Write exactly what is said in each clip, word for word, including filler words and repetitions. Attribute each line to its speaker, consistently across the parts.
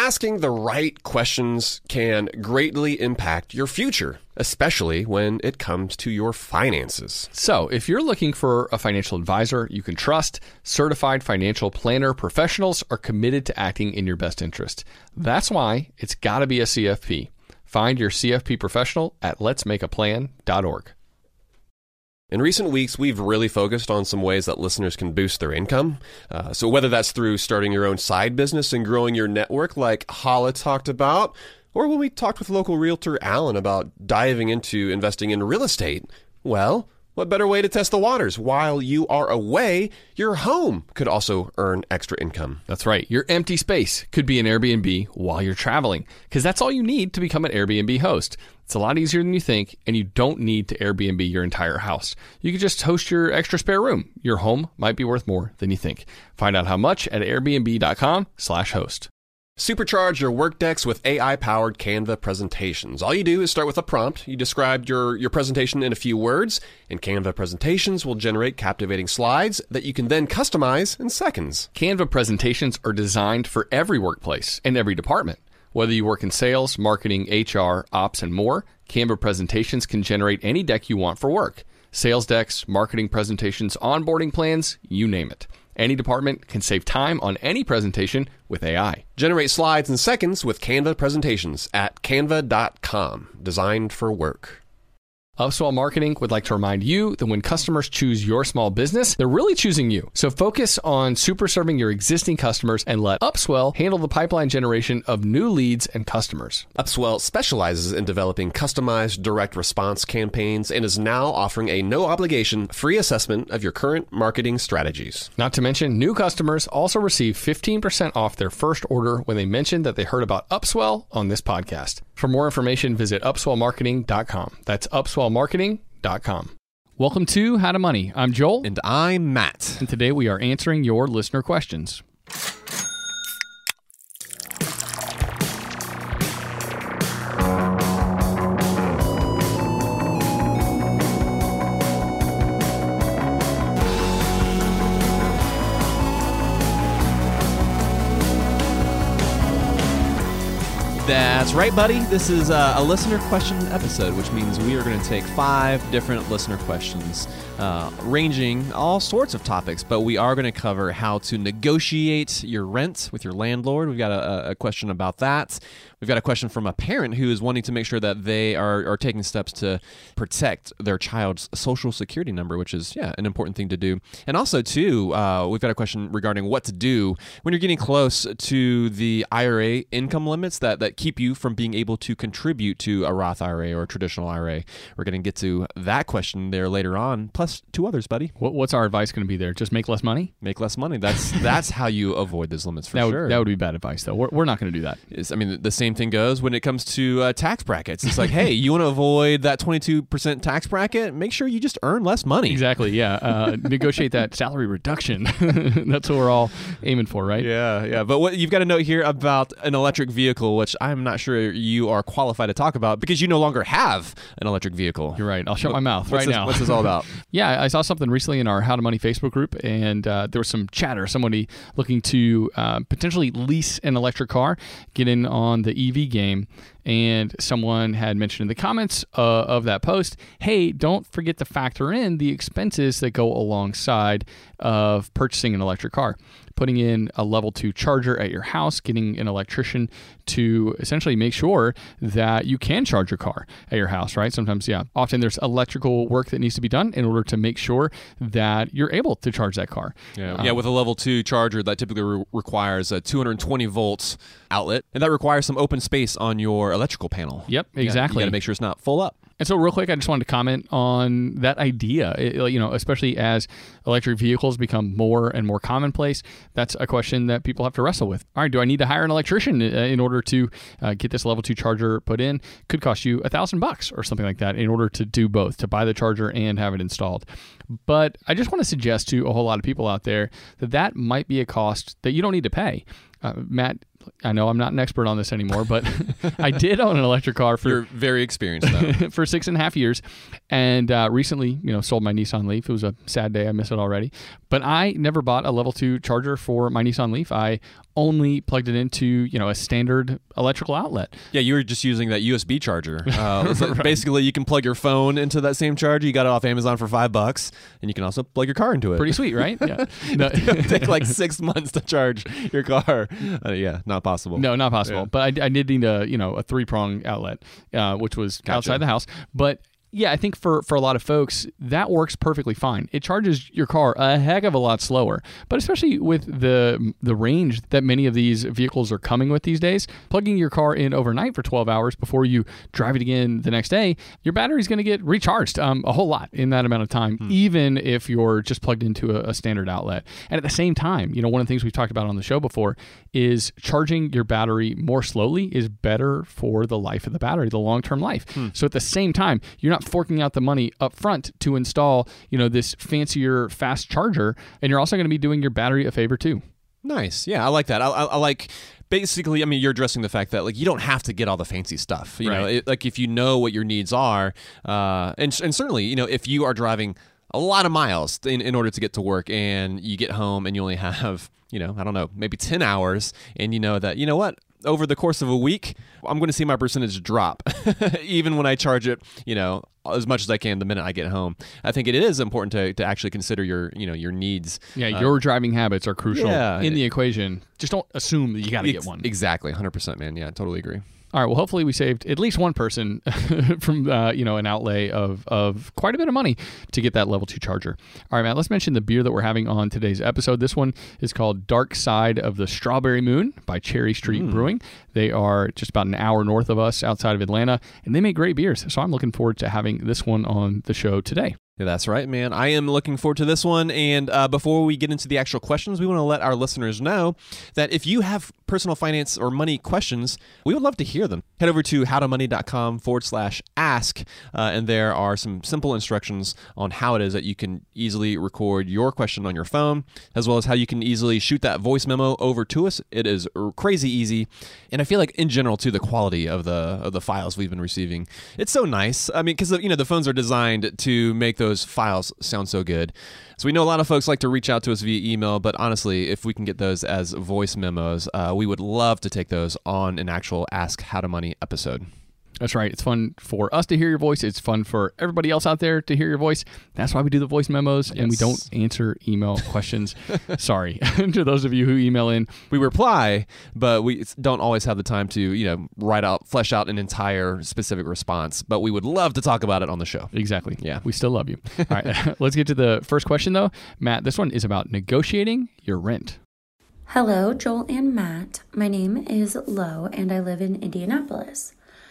Speaker 1: asking the right questions can greatly impact your future, especially when it comes to your finances.
Speaker 2: So, if you're looking for a financial advisor you can trust, certified financial planner professionals are committed to acting in your best interest. That's why it's got to be a C F P. Find your C F P professional at lets make a plan dot org.
Speaker 1: In recent weeks, we've really focused on some ways that listeners can boost their income. Uh, so whether that's through starting your own side business and growing your network like Hala talked about, or when we talked with local realtor Alan about diving into investing in real estate, well, what better way to test the waters? While you are away, your home could also earn extra income.
Speaker 2: That's right. Your empty space could be an Airbnb while you're traveling, because that's all you need to become an Airbnb host. It's a lot easier than you think, and you don't need to Airbnb your entire house. You could just host your extra spare room. Your home might be worth more than you think. Find out how much at airbnb.com slash host.
Speaker 1: Supercharge your work decks with A I-powered Canva presentations. All you do is start with a prompt. You describe your, your presentation in a few words, and Canva presentations will generate captivating slides that you can then customize in seconds.
Speaker 2: Canva presentations are designed for every workplace and every department. Whether you work in sales, marketing, H R, ops, and more, Canva presentations can generate any deck you want for work. Sales decks, marketing presentations, onboarding plans, you name it. Any department can save time on any presentation with A I.
Speaker 1: Generate slides in seconds with Canva presentations at canva dot com. Designed for work.
Speaker 2: Upswell Marketing would like to remind you that when customers choose your small business, they're really choosing you. So focus on super serving your existing customers and let Upswell handle the pipeline generation of new leads and customers.
Speaker 1: Upswell specializes in developing customized direct response campaigns and is now offering a no-obligation free assessment of your current marketing strategies.
Speaker 2: Not to mention, new customers also receive fifteen percent off their first order when they mention that they heard about Upswell on this podcast. For more information, visit upswell marketing dot com. That's upswell marketing dot com. Welcome to How to Money. I'm Joel.
Speaker 1: And I'm Matt.
Speaker 2: And today we are answering your listener questions.
Speaker 3: That's right, buddy. This is uh, a listener question episode, which means we are going to take five different listener questions, uh, ranging all sorts of topics, but we are going to cover how to negotiate your rent with your landlord. We've got a, a question about that. We've got a question from a parent who is wanting to make sure that they are, are taking steps to protect their child's social security number, which is, yeah, an important thing to do. And also, too, uh, we've got a question regarding what to do when you're getting close to the I R A income limits that, that keep you from being able to contribute to a Roth I R A or a traditional I R A. We're going to get to that question there later on, plus two others, buddy.
Speaker 2: What, what's our advice going to be there? Just make less money?
Speaker 3: Make less money. That's that's how you avoid those limits for
Speaker 2: that would,
Speaker 3: sure.
Speaker 2: That would be bad advice, though. We're, we're not going to do that.
Speaker 3: It's, I mean, the same thing goes when it comes to uh, tax brackets. It's like, hey, you want to avoid that twenty-two percent tax bracket? Make sure you just earn less money.
Speaker 2: Exactly, yeah. Uh, negotiate that salary reduction. That's what we're all aiming for, right?
Speaker 3: Yeah, yeah. But what you've got to note here about an electric vehicle, which I'm not sure you are qualified to talk about because you no longer have an electric vehicle.
Speaker 2: You're right. I'll shut my mouth
Speaker 3: what's
Speaker 2: right
Speaker 3: this,
Speaker 2: now.
Speaker 3: What's this all about?
Speaker 2: Yeah, I saw something recently in our How to Money Facebook group, and uh, there was some chatter. Somebody looking to uh, potentially lease an electric car, get in on the E V game. And someone had mentioned in the comments uh, of that post, hey, don't forget to factor in the expenses that go alongside of purchasing an electric car. Putting in a level two charger at your house, getting an electrician to essentially make sure that you can charge your car at your house, right? Sometimes, yeah, often there's electrical work that needs to be done in order to make sure that you're able to charge that car.
Speaker 3: Yeah,
Speaker 2: um,
Speaker 3: yeah. With a level two charger, that typically re- requires a two hundred twenty volts outlet, and that requires some open space on your electrical panel.
Speaker 2: Yep,
Speaker 3: Yeah,
Speaker 2: exactly.
Speaker 3: you got to make sure it's not full up.
Speaker 2: And so real quick, I just wanted to comment on that idea, it, you know, especially as electric vehicles become more and more commonplace. That's a question that people have to wrestle with. All right, do I need to hire an electrician in order to uh, get this level two charger put in? Could cost you a thousand bucks or something like that in order to do both, to buy the charger and have it installed. But I just want to suggest to a whole lot of people out there that that might be a cost that you don't need to pay. Uh, Matt, I know I'm not an expert on this anymore, but I did own an electric car for
Speaker 3: You're very experienced though.
Speaker 2: for six and a half years, and uh, recently, you know, sold my Nissan Leaf. It was a sad day. I miss it already, but I never bought a level two charger for my Nissan Leaf. I only plugged it into, you know, a standard electrical outlet.
Speaker 3: Yeah, you were just using that U S B charger. Uh, so right. Basically, you can plug your phone into that same charger. You got it off Amazon for five bucks, and you can also plug your car into it.
Speaker 2: Pretty sweet, right? Yeah. No.
Speaker 3: It'll take like six months to charge your car. Uh, yeah, not possible.
Speaker 2: No, not possible.
Speaker 3: Yeah.
Speaker 2: But I, I did need a, you know, a three prong outlet, uh, which was
Speaker 3: Gotcha.
Speaker 2: outside the house. But yeah, I think for, for a lot of folks, that works perfectly fine. It charges your car a heck of a lot slower, but especially with the the range that many of these vehicles are coming with these days, plugging your car in overnight for twelve hours before you drive it again the next day, your battery's going to get recharged um, a whole lot in that amount of time, hmm. even if you're just plugged into a, a standard outlet. And at the same time, you know, one of the things we've talked about on the show before is charging your battery more slowly is better for the life of the battery, the long-term life. Hmm. So at the same time, you're not forking out the money up front to install, you know, this fancier fast charger, and you're also going to be doing your battery a favor too.
Speaker 3: Nice. Yeah, I like that. I, I, I like basically, I mean, you're addressing the fact that like you don't have to get all the fancy stuff. You
Speaker 2: right.
Speaker 3: know, it, like if you know what your needs are, uh, and and certainly, you know, if you are driving a lot of miles in, in order to get to work, and you get home and you only have, you know, I don't know, maybe ten hours, and you know that, you know what, over the course of a week, I'm going to see my percentage drop, even when I charge it, you know, as much as I can the minute I get home. I think it is important to, to actually consider your, you know, your needs.
Speaker 2: Yeah,
Speaker 3: uh,
Speaker 2: your driving habits are crucial
Speaker 3: yeah,
Speaker 2: in the equation. Just don't assume that you got to get one.
Speaker 3: Exactly, one hundred percent, man. Yeah, I totally agree.
Speaker 2: All right. Well, hopefully we saved at least one person from uh, you know an outlay of of quite a bit of money to get that level two charger. All right, Matt. Let's mention the beer that we're having on today's episode. This one is called Dark Side of the Strawberry Moon by Cherry Street mm. Brewing. They are just about an hour north of us, outside of Atlanta, and they make great beers. So I'm looking forward to having this one on the show today.
Speaker 3: Yeah, that's right, man. I am looking forward to this one. And uh, before we get into the actual questions, we want to let our listeners know that if you have personal finance or money questions, we would love to hear them. Head over to howtomoney.com forward slash ask, uh, and there are some simple instructions on how it is that you can easily record your question on your phone, as well as how you can easily shoot that voice memo over to us. It is crazy easy. And I feel like in general, too, the quality of the of the files we've been receiving, it's so nice. I mean, because, you know, the phones are designed to make those files sound so good. So we know a lot of folks like to reach out to us via email, but honestly, if we can get those as voice memos, uh, we would love to take those on an actual Ask How to Money episode.
Speaker 2: That's right. It's fun for us to hear your voice. It's fun for everybody else out there to hear your voice. That's why we do the voice memos, yes. and we don't answer email questions. Sorry to those of you who email in.
Speaker 3: We reply, but we don't always have the time to, you know, write out, flesh out an entire specific response. But we would love to talk about it on the show.
Speaker 2: Exactly.
Speaker 3: Yeah.
Speaker 2: We still love you. All right. Let's get to the first question, though. Matt, this one is about negotiating your rent.
Speaker 4: Hello, Joel and Matt. My name is Lo, and I live in Indianapolis.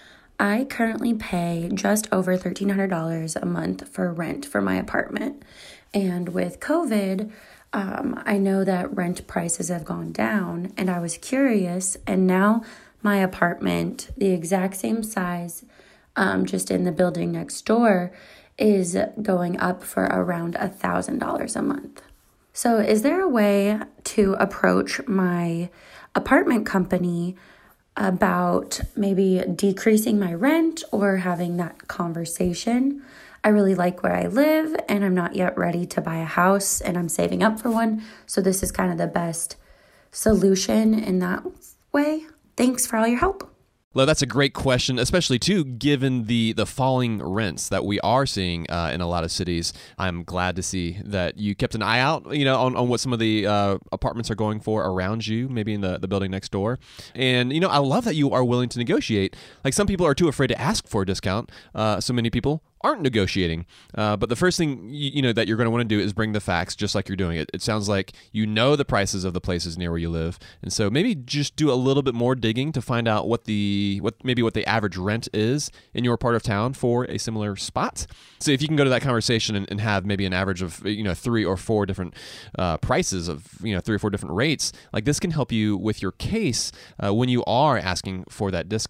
Speaker 4: I currently pay just over thirteen hundred dollars a month for rent for my apartment. And with COVID, um, I know that rent prices have gone down, and I was curious, and now my apartment, the exact same size, um, just in the building next door, is going up for around one thousand dollars a month. So is there a way to approach my apartment company about maybe decreasing my rent or having that conversation? I really like where I live, and I'm not yet ready to buy a house, and I'm saving up for one. So this is kind of the best solution in that way. Thanks for all your help.
Speaker 3: Well, that's a great question, especially, too, given the, the falling rents that we are seeing uh, in a lot of cities. I'm glad to see that you kept an eye out, you know, on, on what some of the uh, apartments are going for around you, maybe in the, the building next door. And, you know, I love that you are willing to negotiate. Like, some people are too afraid to ask for a discount. Uh, so many people aren't negotiating. Uh, but the first thing, you, you know, that you're going to want to do is bring the facts, just like you're doing it. It sounds like you know the prices of the places near where you live. And so maybe just do a little bit more digging to find out what the, what maybe what the average rent is in your part of town for a similar spot. So if you can go to that conversation and, and have maybe an average of, you know, three or four different uh, prices of, you know, three or four different rates, like this can help you with your case uh, when you are asking for that discount.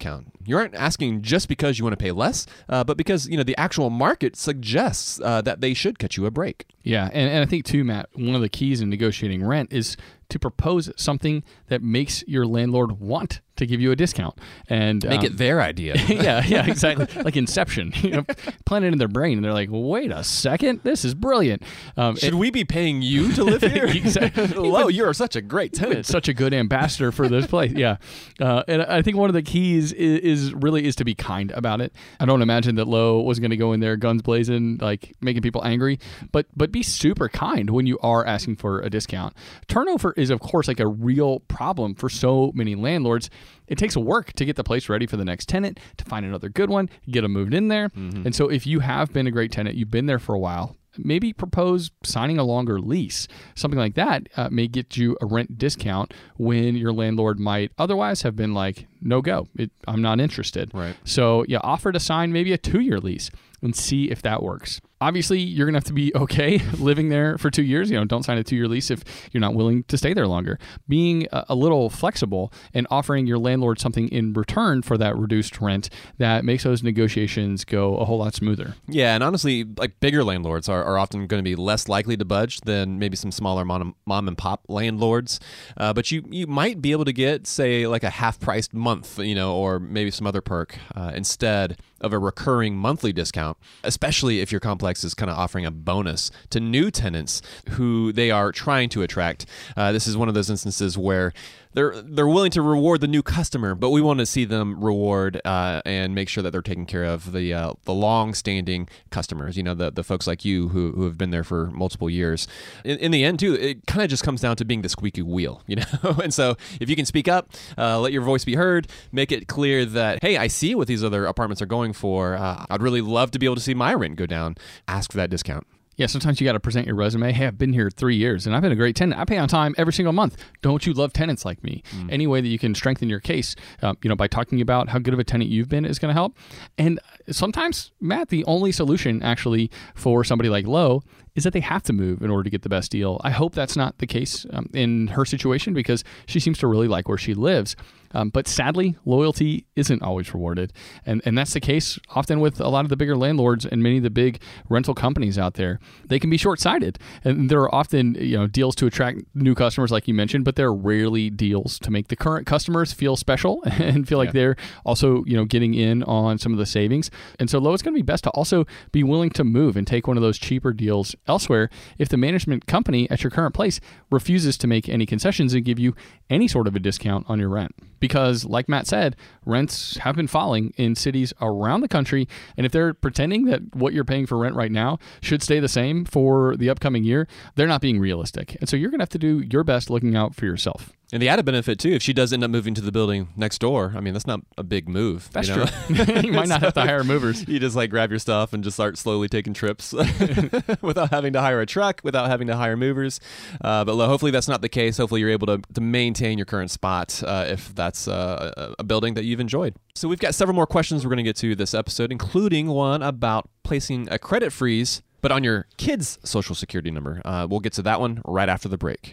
Speaker 3: You aren't asking just because you want to pay less, uh, but because, you know, the actual market suggests uh, that they should cut you a break.
Speaker 2: Yeah, and, and I think too, Matt, one of the keys in negotiating rent is to propose something that makes your landlord want to give you a discount and
Speaker 3: make
Speaker 2: um,
Speaker 3: it their idea.
Speaker 2: yeah, yeah, exactly. Like Inception, you know, plant it in their brain, and they're like, "Wait a second, this is brilliant." Um,
Speaker 3: Should it, we be paying you to live here?
Speaker 2: Exactly.
Speaker 3: Lo, you're such a great tenant,
Speaker 2: such a good ambassador for this place. Yeah, uh, and I think one of the keys is, is really is to be kind about it. I don't imagine that Lo was going to go in there guns blazing, like making people angry, but but be super kind when you are asking for a discount. Turnover is, of course, like a real problem for so many landlords. It takes work to get the place ready for the next tenant, to find another good one, get them moved in there. Mm-hmm. And so if you have been a great tenant, you've been there for a while, maybe propose signing a longer lease. Something like that uh, may get you a rent discount when your landlord might otherwise have been like, no go, it, I'm not interested.
Speaker 3: Right.
Speaker 2: So yeah, offer to sign maybe a two-year lease and see if that works. Obviously, you're going to have to be okay living there for two years. You know, don't sign a two-year lease if you're not willing to stay there longer. Being a, a little flexible and offering your landlord something in return for that reduced rent that makes those negotiations go a whole lot smoother.
Speaker 3: Yeah, and honestly, like bigger landlords are, are often going to be less likely to budge than maybe some smaller mom, mom and pop landlords. Uh, but you you might be able to get, say, like a half-priced month, you know, or maybe some other perk uh, instead of a recurring monthly discount, especially if your complex is kind of offering a bonus to new tenants who they are trying to attract. Uh, this is one of those instances where they're they're willing to reward the new customer, but we want to see them reward uh, and make sure that they're taking care of the uh, the long-standing customers. You know, the the folks like you who who have been there for multiple years. In, in the end, too, it kind of just comes down to being the squeaky wheel. You know, and so if you can speak up, uh, let your voice be heard, make it clear that, hey, I see what these other apartments are going for. Uh, I'd really love to be able to see my rent go down. Ask for that discount.
Speaker 2: Yeah, sometimes you got to present your resume. Hey, I've been here three years and I've been a great tenant. I pay on time every single month. Don't you love tenants like me? Mm. Any way that you can strengthen your case, uh, you know, by talking about how good of a tenant you've been is going to help. And sometimes, Matt, the only solution actually for somebody like Lo is that they have to move in order to get the best deal. I hope that's not the case um, in her situation because she seems to really like where she lives. Um, but sadly, loyalty isn't always rewarded. And and that's the case often with a lot of the bigger landlords and many of the big rental companies out there. They can be short-sighted. And there are often, you know, deals to attract new customers, like you mentioned, but there are rarely deals to make the current customers feel special and feel like yeah. they're also, you know, getting in on some of the savings. And so Lo, it's going to be best to also be willing to move and take one of those cheaper deals elsewhere if the management company at your current place refuses to make any concessions and give you any sort of a discount on your rent. Because, like Matt said, rents have been falling in cities around the country. And if they're pretending that what you're paying for rent right now should stay the same for the upcoming year, they're not being realistic. And so you're going to have to do your best looking out for yourself.
Speaker 3: And the added benefit, too, if she does end up moving to the building next door, I mean, that's not a big move.
Speaker 2: That's
Speaker 3: you know?
Speaker 2: true. You might not have to hire movers.
Speaker 3: You just like grab your stuff and just start slowly taking trips without having to hire a truck, without having to hire movers. Uh, but hopefully that's not the case. Hopefully you're able to, to maintain your current spot uh, if that's uh, a building that you've enjoyed. So we've got several more questions we're going to get to this episode, including one about placing a credit freeze, but on your kid's social security number. Uh, we'll get to that one right after the break.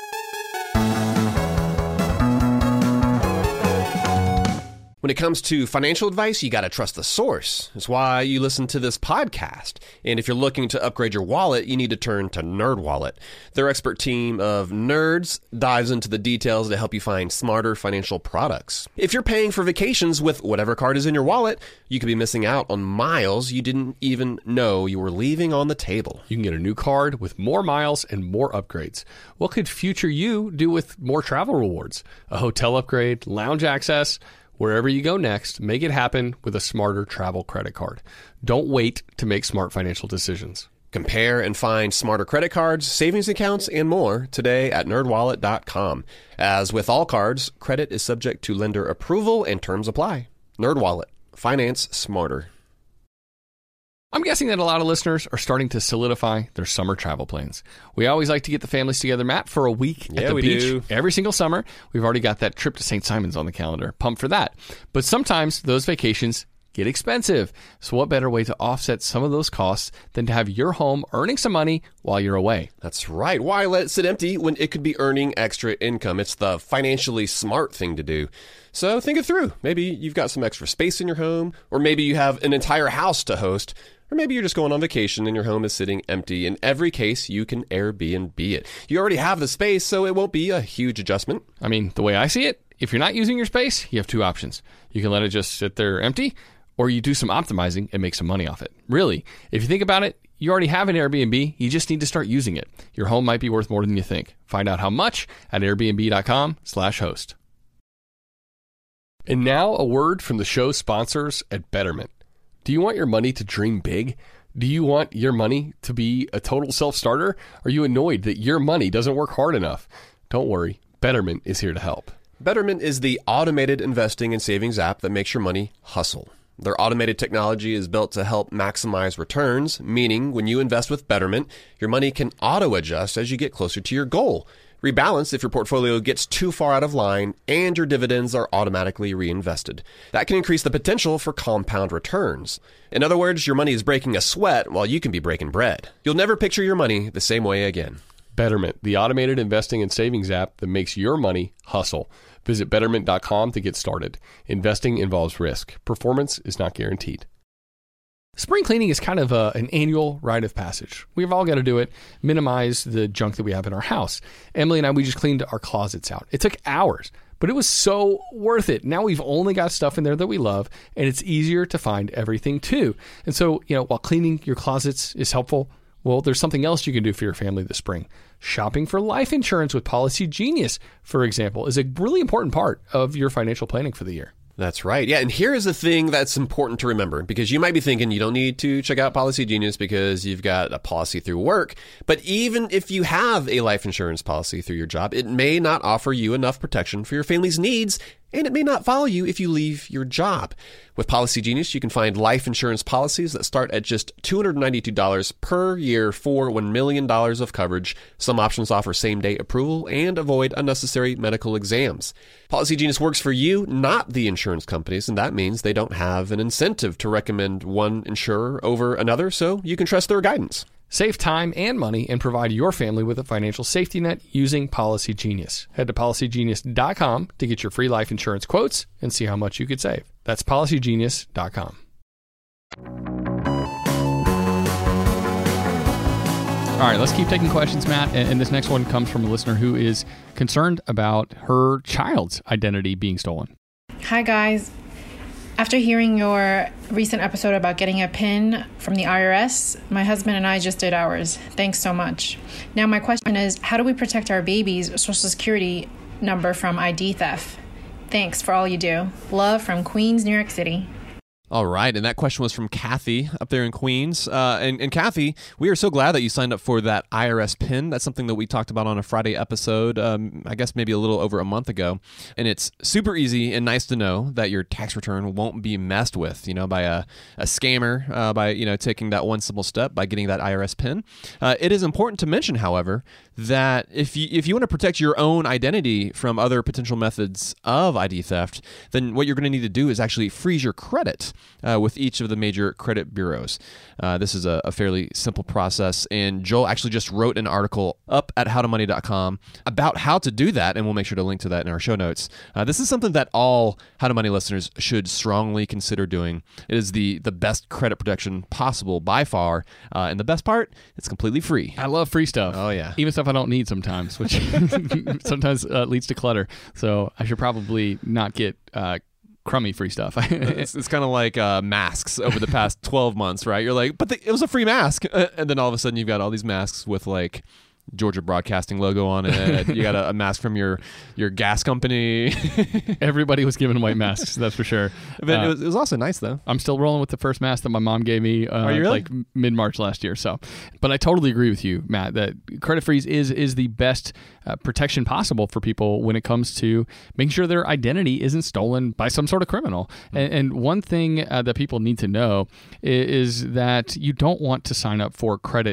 Speaker 1: When it comes to financial advice, you got to trust the source. That's why you listen to this podcast. And if you're looking to upgrade your wallet, you need to turn to NerdWallet. Their expert team of nerds dives into the details to help you find smarter financial products. If you're paying for vacations with whatever card is in your wallet, you could be missing out on miles you didn't even know you were leaving on the table.
Speaker 5: You can get a new card with more miles and more upgrades. What could future you do with more travel rewards? A hotel upgrade, lounge access. Wherever you go next, make it happen with a smarter travel credit card. Don't wait to make smart financial decisions.
Speaker 1: Compare and find smarter credit cards, savings accounts, and more today at nerd wallet dot com. As with all cards, credit is subject to lender approval and terms apply. NerdWallet. Finance smarter.
Speaker 5: I'm guessing that a lot of listeners are starting to solidify their summer travel plans. We always like to get the families together, Matt, for a week
Speaker 1: yeah,
Speaker 5: at the
Speaker 1: we
Speaker 5: beach
Speaker 1: do.
Speaker 5: every single summer. We've already got that trip to Saint Simons on the calendar. Pumped for that. But sometimes those vacations get expensive. So what better way to offset some of those costs than to have your home earning some money while you're away?
Speaker 1: That's right. Why let it sit empty when it could be earning extra income? It's the financially smart thing to do. So think it through. Maybe you've got some extra space in your home, or maybe you have an entire house to host, or maybe you're just going on vacation and your home is sitting empty. In every case, you can Airbnb it. You already have the space, so it won't be a huge adjustment.
Speaker 5: I mean, the way I see it, if you're not using your space, you have two options. You can let it just sit there empty, or you do some optimizing and make some money off it. Really, if you think about it, you already have an Airbnb. You just need to start using it. Your home might be worth more than you think. Find out how much at airbnb.com slash host. And now a word from the show sponsors at Betterment. Do you want your money to dream big? Do you want your money to be a total self-starter? Are you annoyed that your money doesn't work hard enough? Don't worry, Betterment is here to help.
Speaker 1: Betterment is the automated investing and savings app that makes your money hustle. Their automated technology is built to help maximize returns, meaning when you invest with Betterment, your money can auto-adjust as you get closer to your goal. Rebalance if your portfolio gets too far out of line, and your dividends are automatically reinvested. That can increase the potential for compound returns. In other words, your money is breaking a sweat while you can be breaking bread. You'll never picture your money the same way again.
Speaker 5: Betterment, the automated investing and savings app that makes your money hustle. Visit betterment dot com to get started. Investing involves risk. Performance is not guaranteed. Spring cleaning is kind of a, an annual rite of passage. We've all got to do it, minimize the junk that we have in our house. Emily and I, we just cleaned our closets out. It took hours, but it was so worth it. Now we've only got stuff in there that we love, and it's easier to find everything too. And so, you know, while cleaning your closets is helpful, well, there's something else you can do for your family this spring. Shopping for life insurance with Policy Genius, for example, is a really important part of your financial planning for the year.
Speaker 1: That's right. Yeah, and here is the thing that's important to remember, because you might be thinking you don't need to check out Policy Genius because you've got a policy through work. But even if you have a life insurance policy through your job, it may not offer you enough protection for your family's needs, and it may not follow you if you leave your job. With Policy Genius, you can find life insurance policies that start at just two hundred ninety-two dollars per year for one million dollars of coverage. Some options offer same-day approval and avoid unnecessary medical exams. Policy Genius works for you, not the insurance companies, and that means they don't have an incentive to recommend one insurer over another, so you can trust their guidance.
Speaker 5: Save time and money and provide your family with a financial safety net using Policy Genius. Head to policy genius dot com to get your free life insurance quotes and see how much you could save. That's policy genius dot com.
Speaker 2: All right, let's keep taking questions, Matt. And this next one comes from a listener who is concerned about her child's identity being stolen.
Speaker 6: Hi, guys. After hearing your recent episode about getting a PIN from the I R S, my husband and I just did ours. Thanks so much. Now, my question is, how do we protect our baby's Social Security number from I D theft? Thanks for all you do. Love from Queens, New York City.
Speaker 3: All right, and that question was from Kathy up there in Queens. Uh, and, and Kathy, we are so glad that you signed up for that I R S PIN. That's something that we talked about on a Friday episode, um, I guess maybe a little over a month ago. And it's super easy and nice to know that your tax return won't be messed with, you know, by a, a scammer, uh, by, you know, taking that one simple step by getting that I R S PIN. Uh, it is important to mention, however, that if you if you want to protect your own identity from other potential methods of I D theft, then what you're going to need to do is actually freeze your credit uh, with each of the major credit bureaus. Uh, this is a, a fairly simple process, and Joel actually just wrote an article up at how to money dot com about how to do that, and we'll make sure to link to that in our show notes. Uh, this is something that all How to Money listeners should strongly consider doing. It is the, the best credit protection possible by far, uh, and the best part, it's completely free.
Speaker 2: I love free stuff.
Speaker 3: Oh, yeah.
Speaker 2: Even stuff I don't need sometimes, which sometimes uh, leads to clutter. So I should probably not get uh, crummy free stuff.
Speaker 3: it's it's kind of like uh, masks over the past twelve months, right? You're like, but the, it was a free mask. And then all of a sudden you've got all these masks with like Georgia Broadcasting logo on it. You got a, a mask from your, your gas company.
Speaker 2: Everybody was given white masks, that's for sure.
Speaker 3: But uh, it, was, it was also nice, though.
Speaker 2: I'm still rolling with the first mask that my mom gave me uh,
Speaker 3: Are you really?
Speaker 2: like mid-March last year. So, but I totally agree with you, Matt, that credit freeze is is the best uh, protection possible for people when it comes to making sure their identity isn't stolen by some sort of criminal. Mm-hmm. And, and one thing uh, that people need to know is, is that you don't want to sign up for credit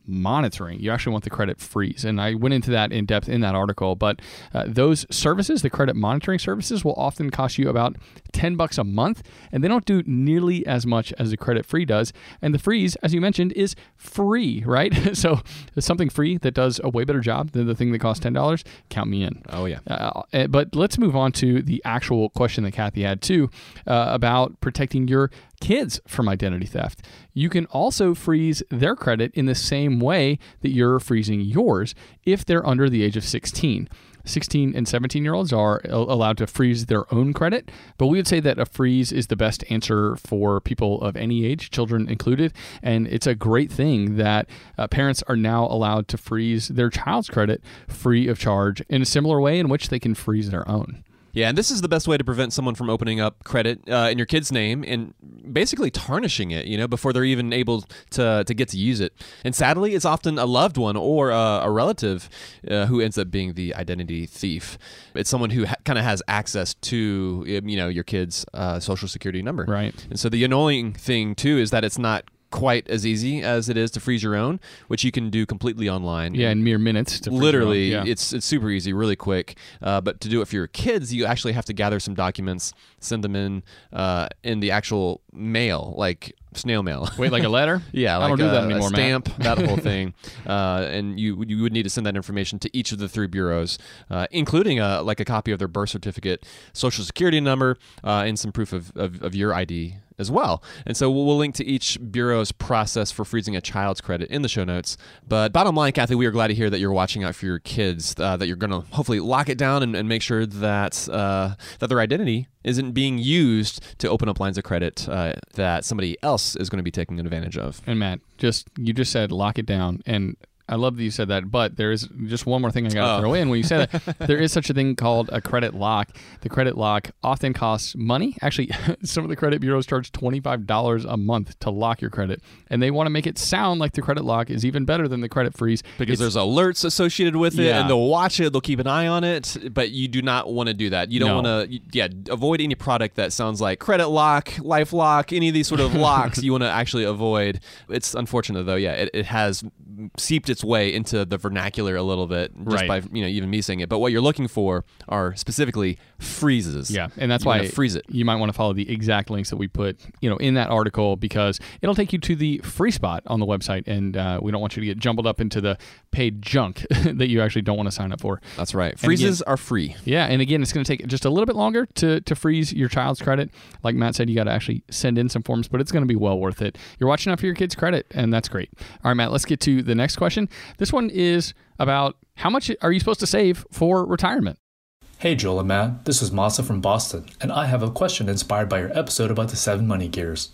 Speaker 2: monitoring. You actually want the credit freeze. And I went into that in depth in that article. But uh, those services, the credit monitoring services, will often cost you about ten bucks a month. And they don't do nearly as much as the credit free does. And the freeze, as you mentioned, is free, right? So something free that does a way better job than the thing that costs ten dollars, count me in.
Speaker 3: Oh, yeah.
Speaker 2: Uh, but let's move on to the actual question that Kathy had too uh, about protecting your kids from identity theft. You can also freeze their credit in the same way that you're freezing yours if they're under the age of sixteen. sixteen and seventeen year olds are allowed to freeze their own credit, but we would say that a freeze is the best answer for people of any age, children included. And it's a great thing that uh, parents are now allowed to freeze their child's credit free of charge in a similar way in which they can freeze their own.
Speaker 3: Yeah, and this is the best way to prevent someone from opening up credit uh, in your kid's name and basically tarnishing it, you know, before they're even able to to get to use it. And sadly, it's often a loved one or a, a relative uh, who ends up being the identity thief. It's someone who ha- kind of has access to, you know, your kid's uh, social security number.
Speaker 2: Right.
Speaker 3: And so the annoying thing, too, is that it's not quite as easy as it is to freeze your own, which you can do completely online.
Speaker 2: Yeah, in mere minutes. To
Speaker 3: Literally,
Speaker 2: yeah.
Speaker 3: it's it's super easy, really quick. Uh, but to do it for your kids, you actually have to gather some documents, send them in uh, in the actual mail, like snail mail.
Speaker 2: Wait, like a letter?
Speaker 3: Yeah,
Speaker 2: I
Speaker 3: like
Speaker 2: don't do
Speaker 3: a,
Speaker 2: that anymore,
Speaker 3: a stamp,
Speaker 2: Matt.
Speaker 3: that whole thing. Uh, and you you would need to send that information to each of the three bureaus, uh, including a, like a copy of their birth certificate, social security number, uh, and some proof of, of, of your I D as well. And so we'll, we'll link to each bureau's process for freezing a child's credit in the show notes. But bottom line, Kathy, we are glad to hear that you're watching out for your kids, uh, that you're going to hopefully lock it down and, and make sure that uh, that their identity isn't being used to open up lines of credit uh, that somebody else is going to be taking advantage of.
Speaker 2: And Matt, just you just said lock it down, and I love that you said that, but there is just one more thing I got to oh. throw in when you say that. There is such a thing called a credit lock. The credit lock often costs money. Actually, some of the credit bureaus charge twenty-five dollars a month to lock your credit, and they want to make it sound like the credit lock is even better than the credit freeze.
Speaker 3: Because it's, there's alerts associated with it,
Speaker 2: yeah.
Speaker 3: and they'll watch it, they'll keep an eye on it, but you do not want to do that. You don't
Speaker 2: no.
Speaker 3: want to, yeah, avoid any product that sounds like credit lock, life lock, any of these sort of locks you want to actually avoid. It's unfortunate, though, yeah, it, it has seeped its way into the vernacular a little bit just
Speaker 2: right.
Speaker 3: by, you know, even me saying it. But what you're looking for are specifically freezes.
Speaker 2: Yeah, and that's
Speaker 3: you
Speaker 2: why
Speaker 3: freeze it.
Speaker 2: You might want to follow the exact links that we put, you know, in that article, because it'll take you to the free spot on the website, and uh, we don't want you to get jumbled up into the paid junk that you actually don't want to sign up for.
Speaker 3: That's right. Freezes
Speaker 2: again,
Speaker 3: are free.
Speaker 2: Yeah, and again, it's going to take just a little bit longer to, to freeze your child's credit. Like Matt said, you got to actually send in some forms, but it's going to be well worth it. You're watching out for your kid's credit, and that's great. All right, Matt, let's get to the next question. This one is about how much are you supposed to save for retirement?
Speaker 7: Hey Joel and Matt, this is Masa from Boston, and I have a question inspired by your episode about the seven money gears.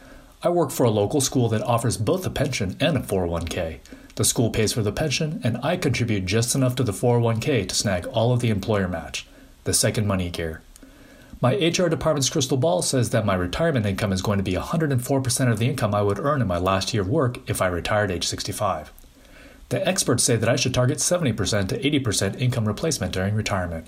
Speaker 7: I work for a local school that offers both a pension and a four oh one k. The school pays for the pension, and I contribute just enough to the four oh one k to snag all of the employer match, the second money gear. My H R department's crystal ball says that my retirement income is going to be one hundred four percent of the income I would earn in my last year of work if I retired age sixty-five. The experts say that I should target seventy percent to eighty percent income replacement during retirement.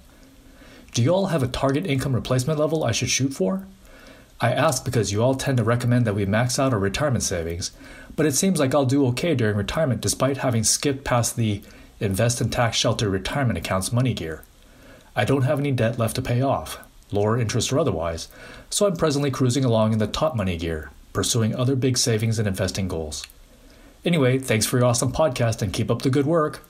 Speaker 7: Do you all have a target income replacement level I should shoot for? I ask because you all tend to recommend that we max out our retirement savings, but it seems like I'll do okay during retirement despite having skipped past the invest in tax shelter retirement accounts money gear. I don't have any debt left to pay off, lower interest or otherwise, so I'm presently cruising along in the top money gear, pursuing other big savings and investing goals. Anyway, thanks for your awesome podcast and keep up the good work.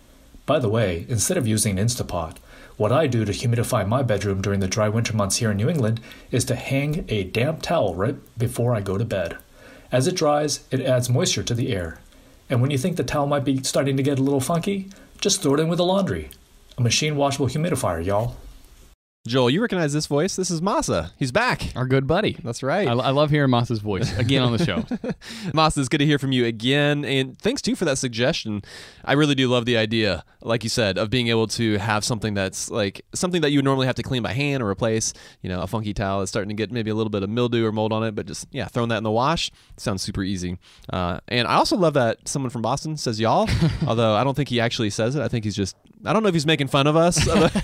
Speaker 7: By the way, instead of using an Instapot, what I do to humidify my bedroom during the dry winter months here in New England is to hang a damp towel right before I go to bed. As it dries, it adds moisture to the air. And when you think the towel might be starting to get a little funky, just throw it in with the laundry. A machine washable humidifier, y'all.
Speaker 3: Joel, you recognize this voice? This is Masa. He's back.
Speaker 2: Our good buddy.
Speaker 3: That's right.
Speaker 2: I, I love hearing Masa's voice again on the show.
Speaker 3: Masa, it's good to hear from you again. And thanks, too, for that suggestion. I really do love the idea, like you said, of being able to have something that's like something that you would normally have to clean by hand or replace. You know, a funky towel that's starting to get maybe a little bit of mildew or mold on it, but just, yeah, throwing that in the wash sounds super easy. Uh, and I also love that someone from Boston says y'all, although I don't think he actually says it. I think he's just I don't know if he's making fun of us.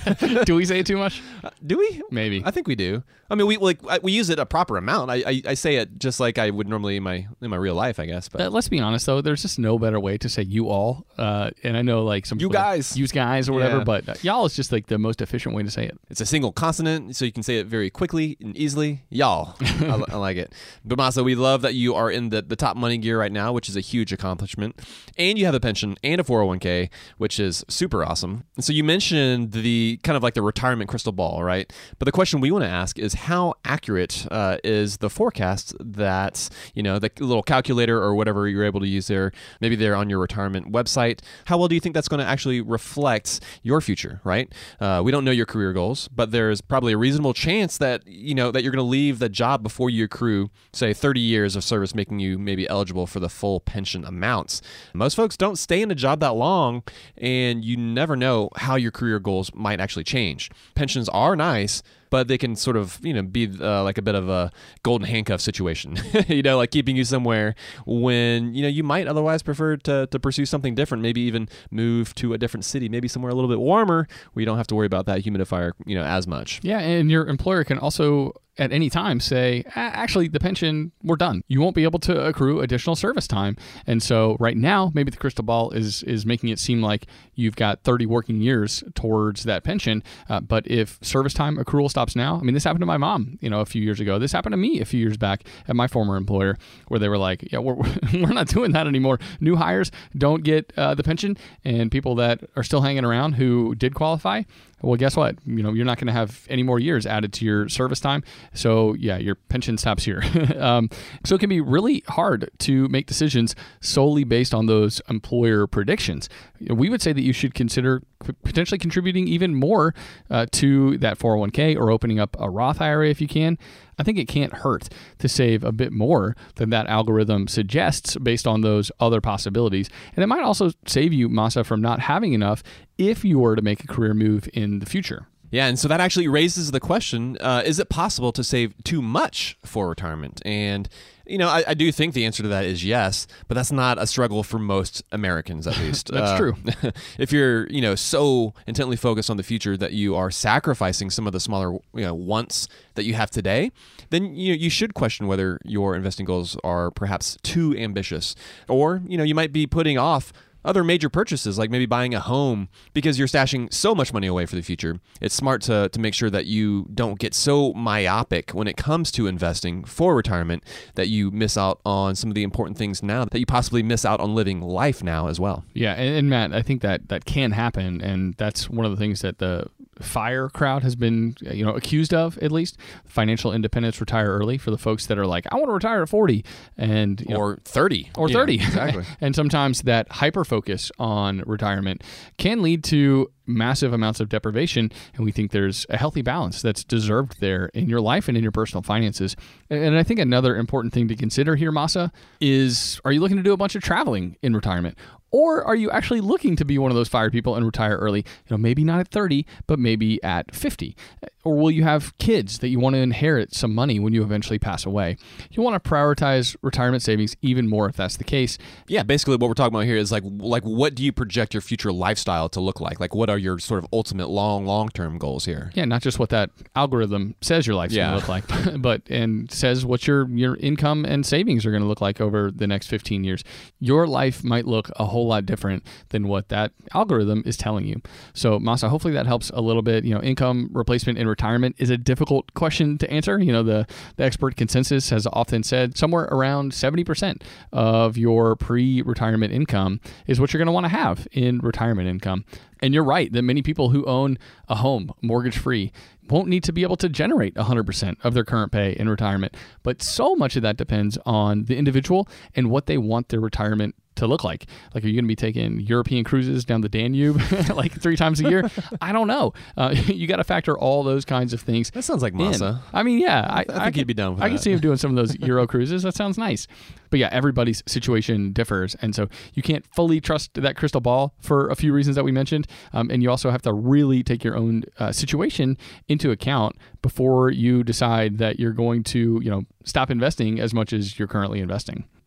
Speaker 2: Do we say it too much?
Speaker 3: Uh, do we?
Speaker 2: Maybe.
Speaker 3: I think we do. I mean, we like I, we use it a proper amount. I, I I say it just like I would normally in my in my real life, I guess. But
Speaker 2: Uh, let's be honest, though. There's just no better way to say you all. Uh, and I know like some
Speaker 3: You
Speaker 2: people that
Speaker 3: guys.
Speaker 2: use guys or whatever,
Speaker 3: Yeah.
Speaker 2: but uh, y'all is just like the most efficient way to say it.
Speaker 3: it's a single consonant, so you can say it very quickly and easily. Y'all. I, I like it. But Masa, we love that you are in the, the top money gear right now, which is a huge accomplishment. And you have a pension and a four oh one k, which is super awesome. And so you mentioned the kind of like the retirement crystal ball, right? But the question we want to ask is how accurate uh, is the forecast that, you know, the little calculator or whatever you're able to use there, maybe they're on your retirement website. How well do you think that's going to actually reflect your future, right? Uh, we don't know your career goals, but there's probably a reasonable chance that, you know, that you're going to leave the job before you accrue, say, thirty years of service, making you maybe eligible for the full pension amounts. Most folks don't stay in a job that long, and you never know how your career goals might actually change. Pensions are nice, but they can sort of, you know, be uh, like a bit of a golden handcuff situation, you know, like keeping you somewhere when, you know, you might otherwise prefer to, to pursue something different, maybe even move to a different city, maybe somewhere a little bit warmer where you don't have to worry about that humidifier, you know, as much.
Speaker 2: Yeah, and your employer can also at any time say, actually, the pension, we're done. You won't be able to accrue additional service time. And so right now, maybe the crystal ball is is making it seem like you've got thirty working years towards that pension. Uh, but if service time accrual stops now, I mean, this happened to my mom, you know, a few years ago. This happened to me a few years back at my former employer, where they were like, yeah, we're, we're not doing that anymore. New hires don't get uh, the pension, and people that are still hanging around who did qualify, well, guess what? You know, you're not going to have any more years added to your service time. So yeah, your pension stops here. um, so it can be really hard to make decisions solely based on those employer predictions. We would say that you should consider potentially contributing even more uh, to that four oh one k or opening up a Roth I R A if you can. I think it can't hurt to save a bit more than that algorithm suggests based on those other possibilities. And it might also save you, Masa, from not having enough if you were to make a career move in the future.
Speaker 3: Yeah, and so that actually raises the question, uh, is it possible to save too much for retirement? And, you know, I, I do think the answer to that is yes, but that's not a struggle for most Americans, at least.
Speaker 2: That's
Speaker 3: uh,
Speaker 2: true.
Speaker 3: If you're, you know, so intently focused on the future that you are sacrificing some of the smaller, you know, wants that you have today, then you know, you should question whether your investing goals are perhaps too ambitious. Or, you know, you might be putting off other major purchases, like maybe buying a home, because you're stashing so much money away for the future. It's smart to, to make sure that you don't get so myopic when it comes to investing for retirement that you miss out on some of the important things now, that you possibly miss out on living life now as well.
Speaker 2: Yeah, and, and Matt, I think that that can happen, and that's one of the things that the FIRE crowd has been, you know, accused of, at least. Financial independence, retire early, for the folks that are like, I want to retire at forty, and you know,
Speaker 3: Or thirty.
Speaker 2: or
Speaker 3: Yeah,
Speaker 2: thirty.
Speaker 3: exactly.
Speaker 2: And sometimes that hyper focus on retirement can lead to massive amounts of deprivation, and we think there's a healthy balance that's deserved there in your life and in your personal finances. And I think another important thing to consider here, Masa, is, are you looking to do a bunch of traveling in retirement? Or are you actually looking to be one of those FIRE people and retire early? You know, maybe not at thirty, but maybe at fifty. Or will you have kids that you want to inherit some money when you eventually pass away? You want to prioritize retirement savings even more if that's the case.
Speaker 3: Yeah, basically what we're talking about here is like, like what do you project your future lifestyle to look like? Like, what are your sort of ultimate long, long-term goals here?
Speaker 2: Yeah, not just what that algorithm says your life's
Speaker 3: Yeah.
Speaker 2: going to look like, but and says what your your income and savings are going to look like over the next fifteen years. Your life might look a whole lot different than what that algorithm is telling you. So, Masa, hopefully that helps a little bit. You know, income replacement in retirement is a difficult question to answer. You know, the, the expert consensus has often said somewhere around seventy percent of your pre-retirement income is what you're going to want to have in retirement income. And you're right that many people who own a home mortgage-free won't need to be able to generate one hundred percent of their current pay in retirement. But so much of that depends on the individual and what they want their retirement to look like. Like, are you going to be taking European cruises down the Danube like three times a year? I don't know. Uh, you got to factor all those kinds of things.
Speaker 3: That sounds like
Speaker 2: in.
Speaker 3: Masa.
Speaker 2: I mean, yeah, I,
Speaker 3: I think
Speaker 2: I
Speaker 3: he'd be down with
Speaker 2: I can
Speaker 3: that.
Speaker 2: see him doing some of those Euro cruises. That sounds nice. But yeah, everybody's situation differs, and so you can't fully trust that crystal ball for a few reasons that we mentioned. Um, and you also have to really take your own uh, situation into account before you decide that you're going to, you know, stop investing as much as you're currently investing.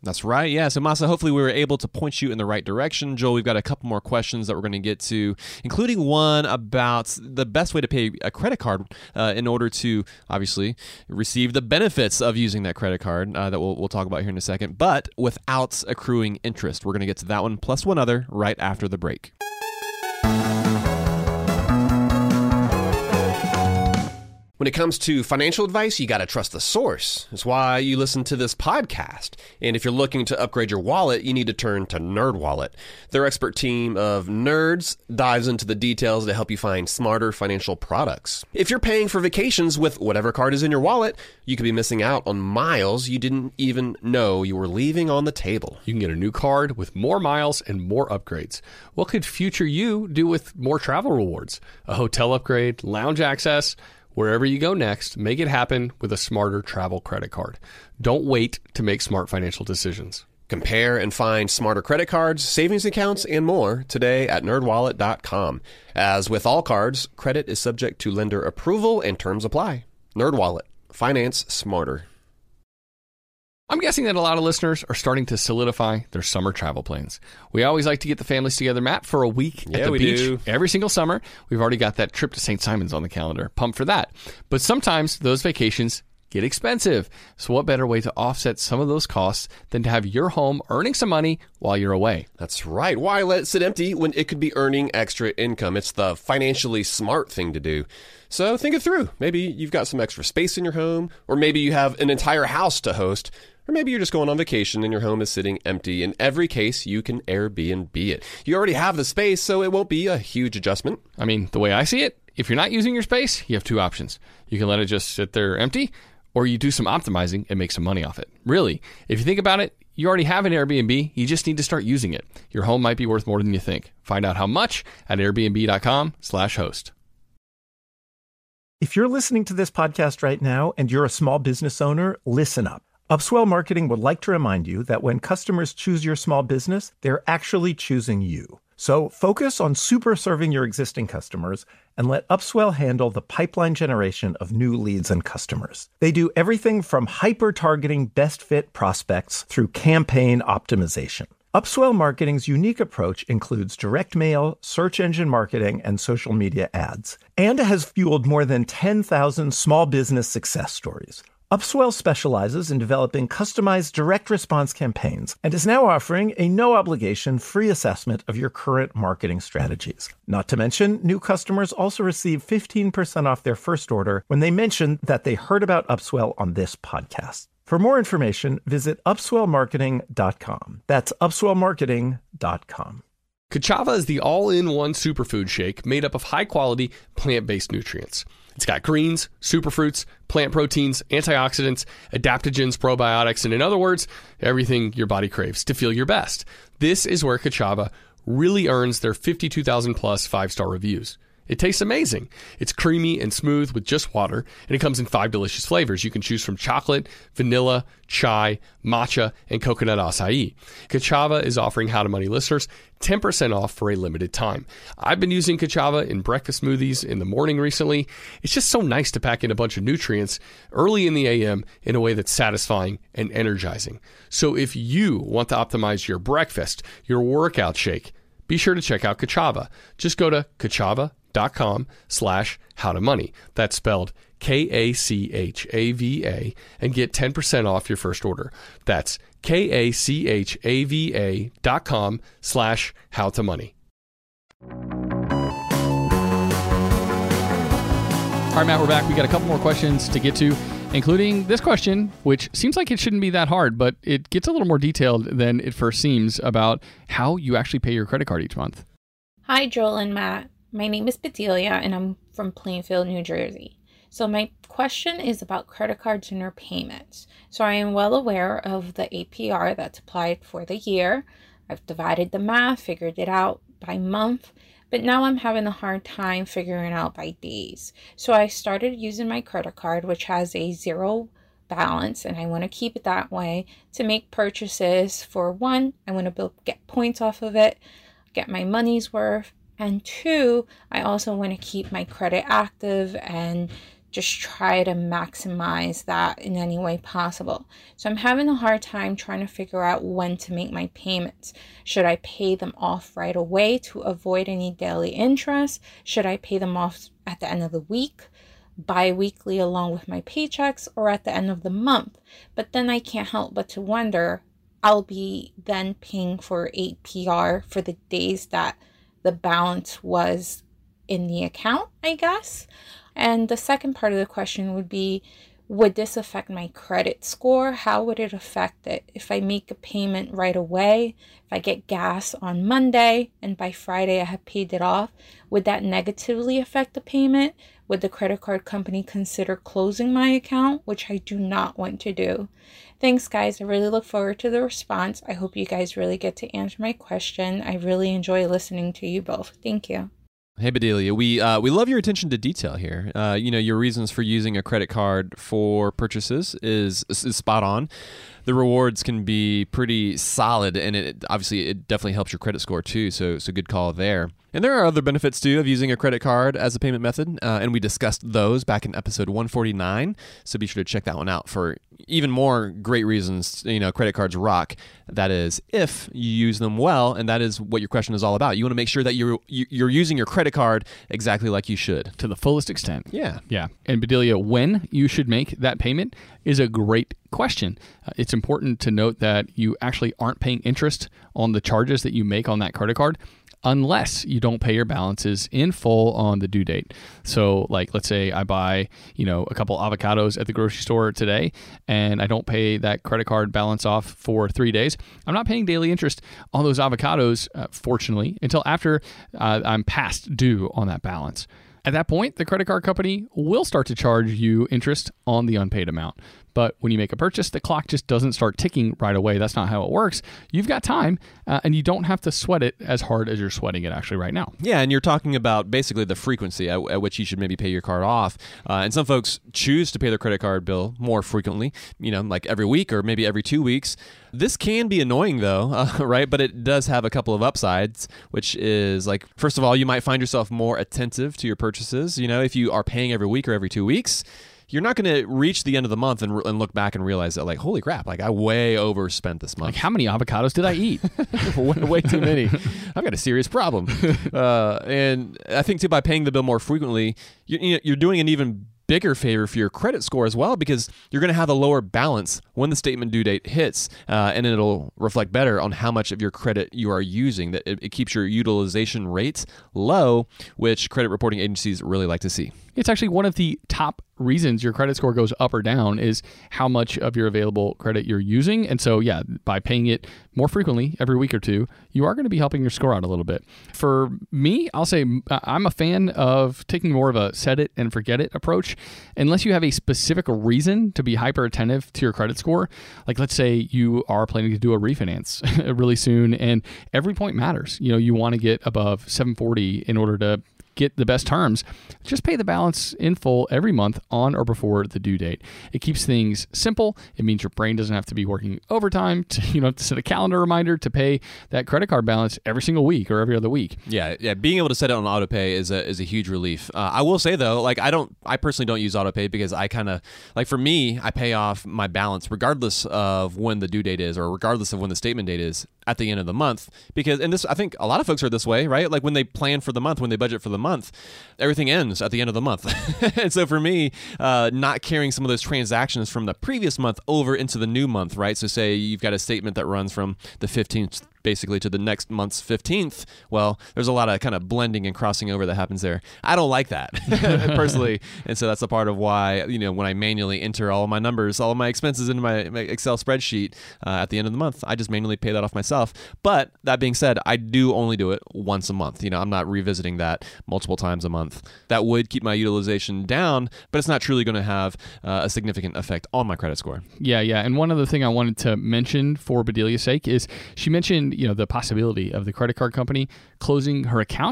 Speaker 3: That's right. Yeah. So, Masa, hopefully we were able to point you in the right direction. Joel, we've got a couple more questions that we're going to get to, including one about the best way to pay a credit card uh, in order to, obviously, receive the benefits of using that credit card uh, that we'll, we'll talk about here in a second, but without accruing interest. We're going to get to that one plus one other right after the break.
Speaker 1: When it comes to financial advice, you got to trust the source. That's why you listen to this podcast. And if you're looking to upgrade your wallet, you need to turn to NerdWallet. Their expert team of nerds dives into the details to help you find smarter financial products. If you're paying for vacations with whatever card is in your wallet, you could be missing out on miles you didn't even know you were leaving on the table.
Speaker 5: You can get a new card with more miles and more upgrades. What could future you do with more travel rewards? A hotel upgrade, lounge access. Wherever you go next, make it happen with a smarter travel credit card. Don't wait to make smart financial decisions.
Speaker 1: Compare and find smarter credit cards, savings accounts, and more today at nerd wallet dot com. As with all cards, credit is subject to lender approval and terms apply. NerdWallet. Finance smarter.
Speaker 5: I'm guessing that a lot of listeners are starting to solidify their summer travel plans. We always like to get the families together, Matt, for a week
Speaker 1: Yeah,
Speaker 5: at the
Speaker 1: we
Speaker 5: beach
Speaker 1: do.
Speaker 5: every single summer. We've already got that trip to Saint Simons on the calendar. Pumped for that. But sometimes those vacations get expensive. So what better way to offset some of those costs than to have your home earning some money while you're away?
Speaker 1: That's right. Why let it sit empty when it could be earning extra income? It's the financially smart thing to do. So think it through. Maybe you've got some extra space in your home, or maybe you have an entire house to host. Or maybe you're just going on vacation and your home is sitting empty. In every case, you can Airbnb it. You already have the space, so it won't be a huge adjustment.
Speaker 5: I mean, the way I see it, if you're not using your space, you have two options. You can let it just sit there empty, or you do some optimizing and make some money off it. Really, if you think about it, you already have an Airbnb. You just need to start using it. Your home might be worth more than you think. Find out how much at airbnb dot com slash host.
Speaker 8: If you're listening to this podcast right now and you're a small business owner, listen up. Upswell Marketing would like to remind you that when customers choose your small business, they're actually choosing you. So focus on super serving your existing customers and let Upswell handle the pipeline generation of new leads and customers. They do everything from hyper-targeting best fit prospects through campaign optimization. Upswell Marketing's unique approach includes direct mail, search engine marketing, and social media ads, and has fueled more than ten thousand small business success stories. Upswell specializes in developing customized direct response campaigns and is now offering a no-obligation free assessment of your current marketing strategies. Not to mention, new customers also receive fifteen percent off their first order when they mention that they heard about Upswell on this podcast. For more information, visit upswell marketing dot com. That's upswell marketing dot com.
Speaker 5: Kachava is the all-in-one superfood shake made up of high-quality plant-based nutrients. It's got greens, superfruits, plant proteins, antioxidants, adaptogens, probiotics, and in other words, everything your body craves to feel your best. This is where Kachava really earns their fifty-two thousand plus five-star reviews. It tastes amazing. It's creamy and smooth with just water, and it comes in five delicious flavors. You can choose from chocolate, vanilla, chai, matcha, and coconut acai. Kachava is offering How to Money listeners ten percent off for a limited time. I've been using Kachava in breakfast smoothies in the morning recently. It's just so nice to pack in a bunch of nutrients early in the A M in a way that's satisfying and energizing. So if you want to optimize your breakfast, your workout shake, be sure to check out Kachava. Just go to kachava dot com slash how to money. That's spelled K A C H A V A and get ten percent off your first order. That's K A C H A V A dot com slash how to money.
Speaker 2: All right, Matt, we're back. We got a couple more questions to get to, including this question, which seems like it shouldn't be that hard, but it gets a little more detailed than it first seems about how you actually pay your credit card each month.
Speaker 9: Hi, Joel and Matt. My name is Bedelia, and I'm from Plainfield, New Jersey. So my question is about credit cards and their payments. So I am well aware of the A P R that's applied for the year. I've divided the math, figured it out by month, but now I'm having a hard time figuring out by days. So I started using my credit card, which has a zero balance, and I want to keep it that way to make purchases. For one, I want to build, get points off of it, get my money's worth. And two, I also want to keep my credit active and just try to maximize that in any way possible. So I'm having a hard time trying to figure out when to make my payments. Should I pay them off right away to avoid any daily interest? Should I pay them off at the end of the week, bi-weekly along with my paychecks, or at the end of the month? But then I can't help but to wonder, I'll be then paying for A P R for the days that the balance was in the account, I guess. And the second part of the question would be, would this affect my credit score? How would it affect it? If I make a payment right away, if I get gas on Monday and by Friday I have paid it off, would that negatively affect the payment? Would the credit card company consider closing my account, which I do not want to do? Thanks, guys. I really look forward to the response. I hope you guys really get to answer my question. I really enjoy listening to you both. Thank you.
Speaker 3: Hey, Bedelia, we uh, we love your attention to detail here. Uh, you know, your reasons for using a credit card for purchases is, is spot on. The rewards can be pretty solid, and it obviously it definitely helps your credit score too. So, so good call there. And there are other benefits too of using a credit card as a payment method, uh, and we discussed those back in episode one forty-nine. So be sure to check that one out for even more great reasons. You know, credit cards rock. That is, if you use them well, and that is what your question is all about. You want to make sure that you're you're using your credit card exactly like you should,
Speaker 2: to the fullest extent.
Speaker 3: Yeah,
Speaker 2: yeah. And Bedelia, when you should make that payment is a great question. Uh, it's important to note that you actually aren't paying interest on the charges that you make on that credit card unless you don't pay your balances in full on the due date. So like, let's say I buy, you know, a couple avocados at the grocery store today and I don't pay that credit card balance off for three days. I'm not paying daily interest on those avocados, uh, fortunately, until after uh, I'm past due on that balance. At that point, the credit card company will start to charge you interest on the unpaid amount. But when you make a purchase, the clock just doesn't start ticking right away. That's not how it works. You've got time, uh, and you don't have to sweat it as hard as you're sweating it actually right now.
Speaker 3: Yeah, and you're talking about basically the frequency at, at which you should maybe pay your card off. Uh, and some folks choose to pay their credit card bill more frequently, you know, like every week or maybe every two weeks. This can be annoying though, uh, right? But it does have a couple of upsides, which is like, first of all, you might find yourself more attentive to your purchases. You know, if you are paying every week or every two weeks, you're not going to reach the end of the month and, and look back and realize that, like, holy crap, like I way overspent this month.
Speaker 2: Like, how many avocados did I eat?
Speaker 3: way, way too many. I've got a serious problem. Uh, and I think too, by paying the bill more frequently, you're, you're doing an even bigger favor for your credit score as well, because you're going to have a lower balance when the statement due date hits, uh, and it'll reflect better on how much of your credit you are using. That it, it keeps your utilization rates low, which credit reporting agencies really like to see.
Speaker 2: It's actually one of the top reasons your credit score goes up or down is how much of your available credit you're using. And so, yeah, by paying it more frequently every week or two, you are going to be helping your score out a little bit. For me, I'll say I'm a fan of taking more of a set it and forget it approach. Unless you have a specific reason to be hyper attentive to your credit score, like let's say you are planning to do a refinance really soon and every point matters. You know, you want to get above seven forty in order to get the best terms, just pay the balance in full every month on or before the due date. It keeps things simple. It means your brain doesn't have to be working overtime. To, you don't have to set a calendar reminder to pay that credit card balance every single week or every other week.
Speaker 3: Yeah, yeah. Being able to set it on autopay is a is a huge relief. Uh, I will say though, like I don't, I personally don't use autopay because I kind of like for me, I pay off my balance regardless of when the due date is or regardless of when the statement date is at the end of the month. Because and this, I think a lot of folks are this way, right? Like when they plan for the month, when they budget for the month, everything ends at the end of the month. And so for me, uh, not carrying some of those transactions from the previous month over into the new month, right? So say you've got a statement that runs from the fifteenth basically to the next month's fifteenth. Well, there's a lot of kind of blending and crossing over that happens there. I don't like that personally. And so that's a part of why, you know, when I manually enter all of my numbers, all of my expenses into my, my Excel spreadsheet uh, at the end of the month, I just manually pay that off myself. But that being said, I do only do it once a month. You know, I'm not revisiting that multiple times a month. That would keep my utilization down, but it's not truly going to have uh, a significant effect on my credit score.
Speaker 2: Yeah, yeah. And one other thing I wanted to mention for Bedelia's sake is she mentioned, you know, the possibility of the credit card company closing her account.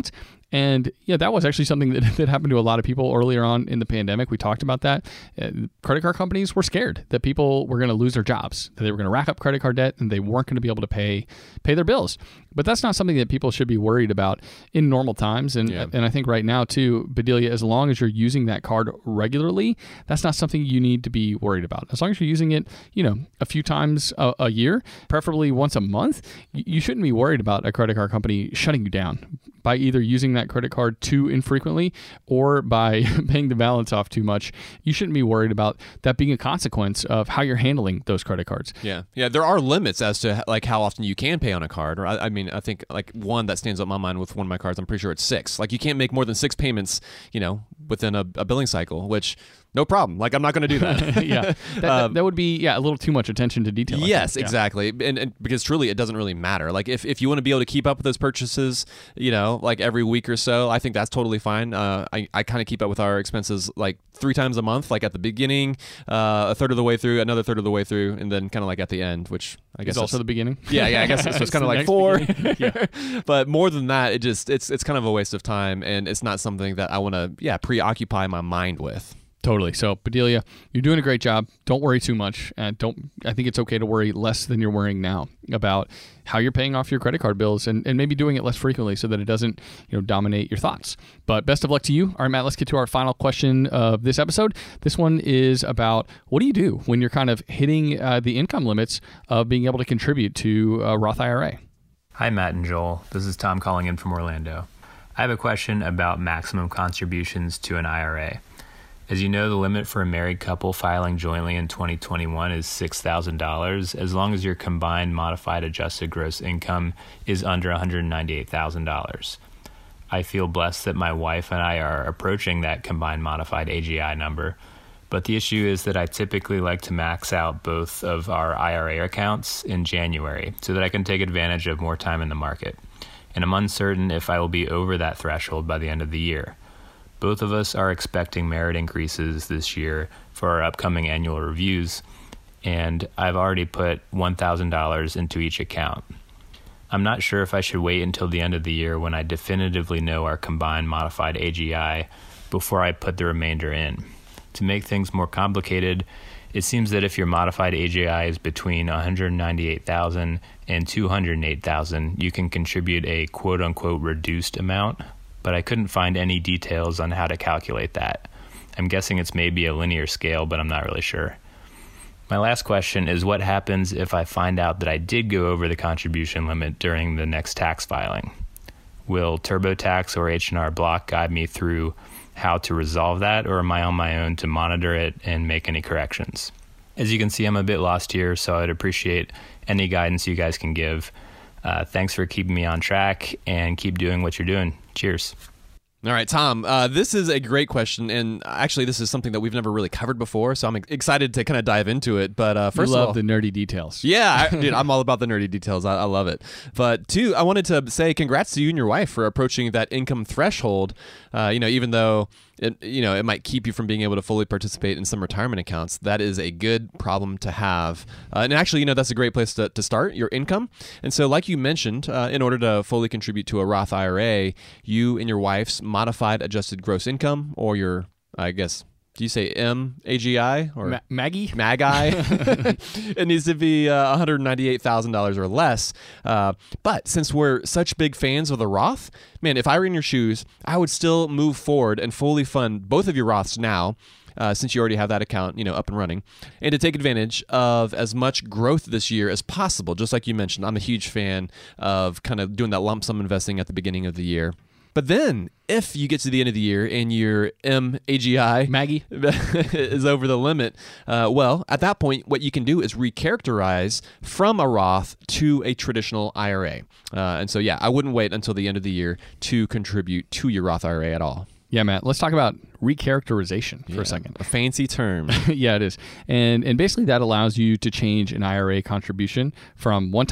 Speaker 2: And yeah, that was actually something that, that happened to a lot of people earlier on in the pandemic. We talked about that. Uh, credit card companies were scared that people were going to lose their jobs, that they were going to rack up credit card debt, and they weren't going to be able to pay pay their bills. But that's not something that people should be worried about in normal times. And
Speaker 1: Yeah.
Speaker 2: and I think right now too, Bedelia, as long as you're using that card regularly, that's not something you need to be worried about. As long as you're using it, you know, a few times a, a year, preferably once a month, you, you shouldn't be worried about a credit card company shutting you down by either using that credit card too infrequently or by paying the balance off too much. You shouldn't be worried about that being a consequence of how you're handling those credit cards.
Speaker 1: Yeah, yeah. There are limits as to like how often you can pay on a card. Or I, I mean, I think like one that stands out in my mind with one of my cards. I'm pretty sure it's six. Like you can't make more than six payments, you know, within a, a billing cycle. Which no problem. Like I'm not going to do that.
Speaker 2: yeah, that, that, that would be yeah a little too much attention to detail. I
Speaker 1: Yes,
Speaker 2: think. Yeah.
Speaker 1: exactly. And, and because truly, it doesn't really matter. Like if, if you want to be able to keep up with those purchases, you know, like every week or so, I think that's totally fine. Uh, I I kind of keep up with our expenses like three times a month, like at the beginning, uh, a third of the way through, another third of the way through, and then kind of like at the end, which I guess
Speaker 2: It's also
Speaker 1: that's-
Speaker 2: the beginning.
Speaker 1: Yeah, yeah. I guess so. It's
Speaker 2: It's
Speaker 1: kind of
Speaker 2: the
Speaker 1: like
Speaker 2: next
Speaker 1: four.
Speaker 2: beginning. Yeah.
Speaker 1: But more than that, it just it's it's kind of a waste of time, and it's not something that I want to yeah preoccupy my mind with.
Speaker 2: Totally. So, Bedelia, you're doing a great job. Don't worry too much. Uh, don't. I think it's okay to worry less than you're worrying now about how you're paying off your credit card bills, and, and maybe doing it less frequently so that it doesn't, you know, dominate your thoughts. But best of luck to you. All right, Matt, let's get to our final question of this episode. This one is about what do you do when you're kind of hitting uh, the income limits of being able to contribute to a Roth I R A?
Speaker 10: Hi, Matt and Joel. This is Tom calling in from Orlando. I have a question about maximum contributions to an I R A. As you know, the limit for a married couple filing jointly in twenty twenty-one is six thousand dollars, as long as your combined modified adjusted gross income is under one hundred ninety-eight thousand dollars. I feel blessed that my wife and I are approaching that combined modified A G I number, but the issue is that I typically like to max out both of our I R A accounts in January so that I can take advantage of more time in the market, and I'm uncertain if I will be over that threshold by the end of the year. Both of us are expecting merit increases this year for our upcoming annual reviews, and I've already put one thousand dollars into each account. I'm not sure if I should wait until the end of the year when I definitively know our combined modified A G I before I put the remainder in. To make things more complicated, it seems that if your modified A G I is between one hundred ninety-eight thousand dollars and two hundred eight thousand dollars, you can contribute a quote-unquote reduced amount, but I couldn't find any details on how to calculate that. I'm guessing it's maybe a linear scale, but I'm not really sure. My last question is what happens if I find out that I did go over the contribution limit during the next tax filing? Will TurboTax or H and R Block guide me through how to resolve that, or am I on my own to monitor it and make any corrections? As you can see, I'm a bit lost here, so I'd appreciate any guidance you guys can give. Uh, thanks for keeping me on track, and keep doing what you're doing. Cheers.
Speaker 1: All right, Tom, uh, this is a great question, and actually this is something that we've never really covered before, so I'm excited to kind of dive into it. But uh, first
Speaker 2: you love
Speaker 1: of all,
Speaker 2: the nerdy details.
Speaker 1: yeah, I, dude, I'm all about the nerdy details. I, I love it. But two, I wanted to say congrats to you and your wife for approaching that income threshold. Uh, you know, even though it, you know, it might keep you from being able to fully participate in some retirement accounts, that is a good problem to have. Uh, and actually, you know, that's a great place to, to start your income. And so, like you mentioned, uh, in order to fully contribute to a Roth I R A, you and your wife's modified adjusted gross income, or your, I guess, do you say M A G I or
Speaker 2: Ma- Maggie?
Speaker 1: Mag-I? It needs to be uh, one hundred ninety-eight thousand dollars or less. Uh, but since we're such big fans of the Roth, man, if I were in your shoes, I would still move forward and fully fund both of your Roths now, uh, since you already have that account, you know, up and running, and to take advantage of as much growth this year as possible. Just like you mentioned, I'm a huge fan of kind of doing that lump sum investing at the beginning of the year. But then, if you get to the end of the year and your M A G I
Speaker 2: Maggie
Speaker 1: is over the limit, uh, well, at that point, what you can do is recharacterize from a Roth to a traditional I R A. Uh, and so, yeah, I wouldn't wait until the end of the year to contribute to your Roth I R A at all.
Speaker 2: Yeah, Matt, let's talk about recharacterization for
Speaker 1: Yeah,
Speaker 2: a second.
Speaker 1: A fancy term.
Speaker 2: Yeah, it is. And and basically that allows you to change an I R A contribution from one type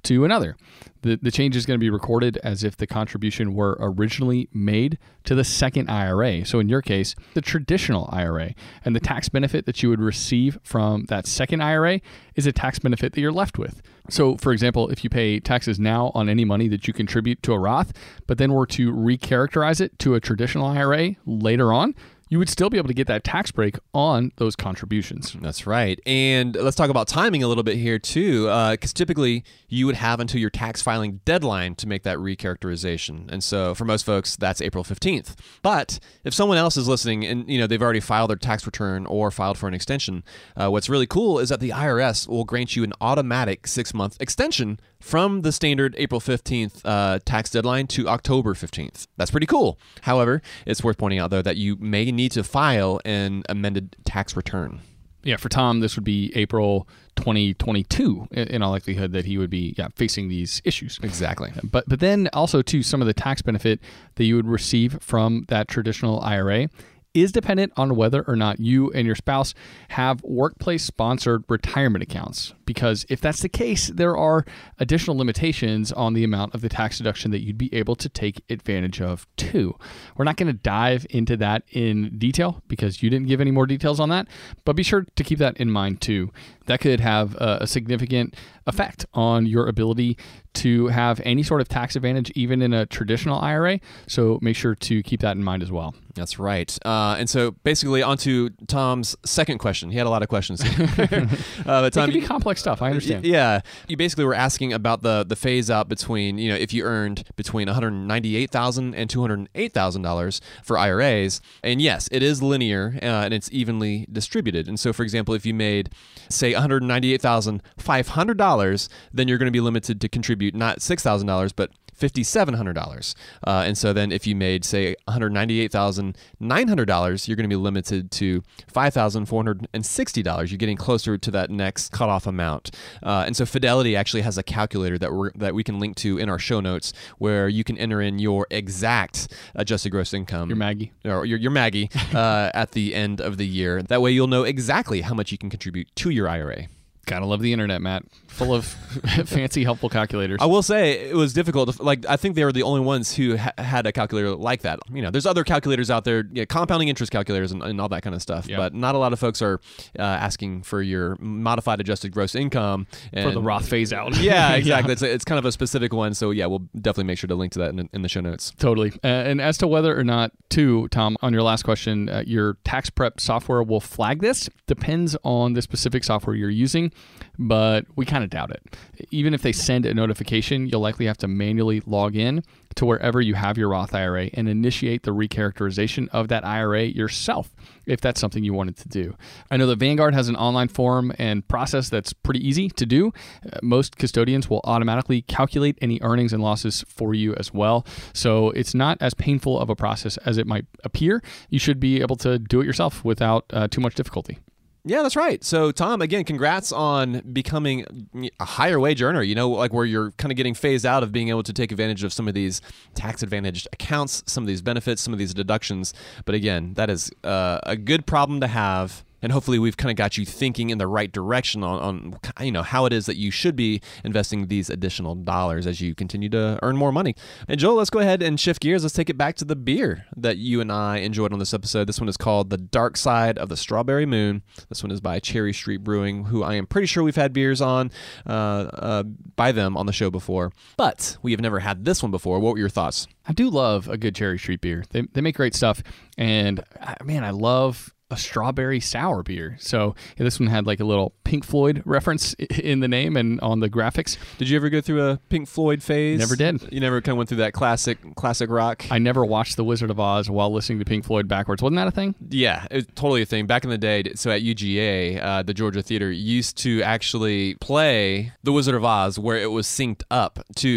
Speaker 2: to another. The, the change is going to be recorded as if the contribution were originally made to the second I R A. So in your case, the traditional I R A. And the tax benefit that you would receive from that second I R A is a tax benefit that you're left with. So for example, if you pay taxes now on any money that you contribute to a Roth, but then were to recharacterize it to a traditional I R A later on, you would still be able to get that tax break on those contributions.
Speaker 3: That's right. And let's talk about timing a little bit here too, because uh, typically you would have until your tax filing deadline to make that recharacterization. And so for most folks, that's April fifteenth. But if someone else is listening and you know they've already filed their tax return or filed for an extension, uh, what's really cool is that the I R S will grant you an automatic six-month extension from the standard April fifteenth uh, tax deadline to October fifteenth. That's pretty cool. However, it's worth pointing out, though, that you may need to file an amended tax return.
Speaker 2: Yeah, for Tom, this would be April twenty twenty-two in all likelihood that he would be yeah, facing these issues.
Speaker 3: Exactly.
Speaker 2: But but then also, too, some of the tax benefit that you would receive from that traditional I R A is dependent on whether or not you and your spouse have workplace-sponsored retirement accounts. Because if that's the case, there are additional limitations on the amount of the tax deduction that you'd be able to take advantage of too. We're not going to dive into that in detail because you didn't give any more details on that, but be sure to keep that in mind too. That could have a, a significant effect on your ability to have any sort of tax advantage, even in a traditional I R A. So make sure to keep that in mind as well.
Speaker 3: That's right. Uh, and so basically on to Tom's second question. He had a lot of questions. uh,
Speaker 2: but Tom, it can be complex stuff. I understand.
Speaker 3: Yeah. You basically were asking about the, the phase out between, you know, if you earned between one hundred ninety-eight thousand dollars and two hundred eight thousand dollars for I R As. And yes, it is linear uh, and it's evenly distributed. And so, for example, if you made, say, one hundred ninety-eight thousand five hundred dollars, then you're going to be limited to contribute not six thousand dollars, but five thousand seven hundred dollars. Uh, and so then if you made, say, one hundred ninety-eight thousand nine hundred dollars, you're going to be limited to five thousand four hundred sixty dollars. You're getting closer to that next cutoff amount. Uh, and so Fidelity actually has a calculator that, we're, that we can link to in our show notes where you can enter in your exact adjusted gross income.
Speaker 2: Your Maggie.
Speaker 3: Or your, your Maggie uh, at the end of the year. That way you'll know exactly how much you can contribute to your I R A.
Speaker 2: Gotta love the internet, Matt. Full of fancy, helpful calculators.
Speaker 3: I will say it was difficult. To, like I think they were the only ones who ha- had a calculator like that. You know, there's other calculators out there, yeah, compounding interest calculators and, and all that kind of stuff. Yep. But not a lot of folks are uh, asking for your modified adjusted gross income and,
Speaker 2: for the Roth phase out.
Speaker 3: Yeah, exactly. yeah. It's, a, it's kind of a specific one. So yeah, we'll definitely make sure to link to that in, in the show notes.
Speaker 2: Totally. Uh, and as to whether or not, too, Tom, on your last question, uh, your tax prep software will flag this depends on the specific software you're using. But we kind of doubt it. Even if they send a notification, you'll likely have to manually log in to wherever you have your Roth I R A and initiate the recharacterization of that I R A yourself, if that's something you wanted to do. I know that Vanguard has an online form and process that's pretty easy to do. Uh, most custodians will automatically calculate any earnings and losses for you as well. So it's not as painful of a process as it might appear. You should be able to do it yourself without uh, too much difficulty.
Speaker 3: Yeah, that's right. So, Tom, again, congrats on becoming a higher wage earner, you know, like where you're kind of getting phased out of being able to take advantage of some of these tax-advantaged accounts, some of these benefits, some of these deductions. But again, that is uh, a good problem to have. And hopefully we've kind of got you thinking in the right direction on, on, you know, how it is that you should be investing these additional dollars as you continue to earn more money. And Joel, let's go ahead and shift gears. Let's take it back to the beer that you and I enjoyed on this episode. This one is called The Dark Side of the Strawberry Moon. This one is by Cherry Street Brewing, who I am pretty sure we've had beers on uh, uh, by them on the show before. But we have never had this one before. What were your thoughts?
Speaker 2: I do love a good Cherry Street beer. They, they make great stuff. And, man, I love a strawberry sour beer. So yeah, this one had like a little Pink Floyd reference in the name and on the graphics.
Speaker 3: Did you ever go through a Pink Floyd phase?
Speaker 2: Never did.
Speaker 3: You never kind of went through that classic classic rock?
Speaker 2: I never watched The Wizard of Oz while listening to Pink Floyd backwards. Wasn't that a thing?
Speaker 3: Yeah, it was totally a thing. Back in the day, so at U G A, uh, the Georgia Theater used to actually play The Wizard of Oz where it was synced up to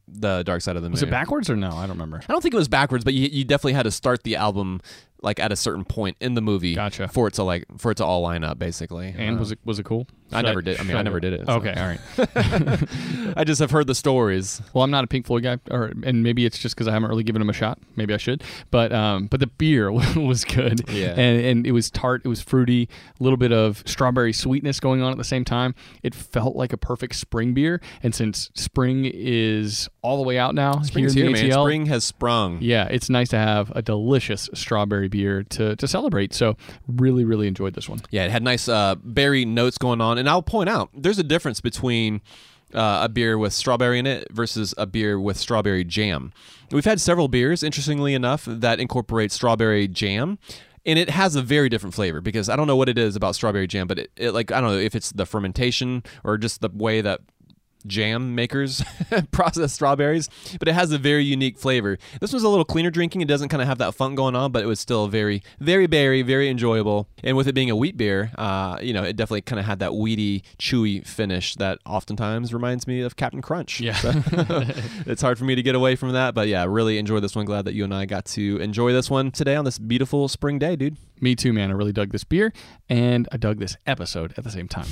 Speaker 3: the Dark Side of the Moon.
Speaker 2: Was it backwards or no? I don't remember.
Speaker 3: I don't think it was backwards, but you, you definitely had to start the album like at a certain point in the movie.
Speaker 2: Gotcha.
Speaker 3: For it to like for it to all line up, basically.
Speaker 2: And
Speaker 3: uh,
Speaker 2: was it was it cool?
Speaker 3: I
Speaker 2: Should
Speaker 3: never did. I mean, I never did it. so.
Speaker 2: Okay, all right.
Speaker 3: I just have heard the stories.
Speaker 2: Well, I'm not a Pink Floyd guy, or and maybe it's just because I haven't really given them a shot. Maybe I should. But um, but the beer was good.
Speaker 3: Yeah.
Speaker 2: And and it was tart. It was fruity. A little bit of strawberry sweetness going on at the same time. It felt like a perfect spring beer. And since spring is all the way out now,
Speaker 3: Spring's
Speaker 2: here in
Speaker 3: here,
Speaker 2: the A T L,
Speaker 3: man. Spring has sprung.
Speaker 2: yeah, it's nice to have a delicious strawberry beer to to celebrate. So really, really enjoyed this one.
Speaker 3: Yeah, it had nice uh, berry notes going on. And I'll point out, there's a difference between uh, a beer with strawberry in it versus a beer with strawberry jam. We've had several beers, interestingly enough, that incorporate strawberry jam. And it has a very different flavor because I don't know what it is about strawberry jam, but it, it like I don't know if it's the fermentation or just the way that jam makers process strawberries, but it has a very unique flavor. This was a little cleaner drinking. It doesn't kind of have that funk going on, but it was still very, very berry, very enjoyable. And with it being a wheat beer, uh, you know, it definitely kind of had that weedy, chewy finish that oftentimes reminds me of Captain Crunch.
Speaker 2: Yeah.
Speaker 3: So, it's hard for me to get away from that, but yeah, really enjoyed this one. Glad that you and I got to enjoy this one today on this beautiful spring day, dude.
Speaker 2: Me too, man. I really dug this beer, and I dug this episode at the same time.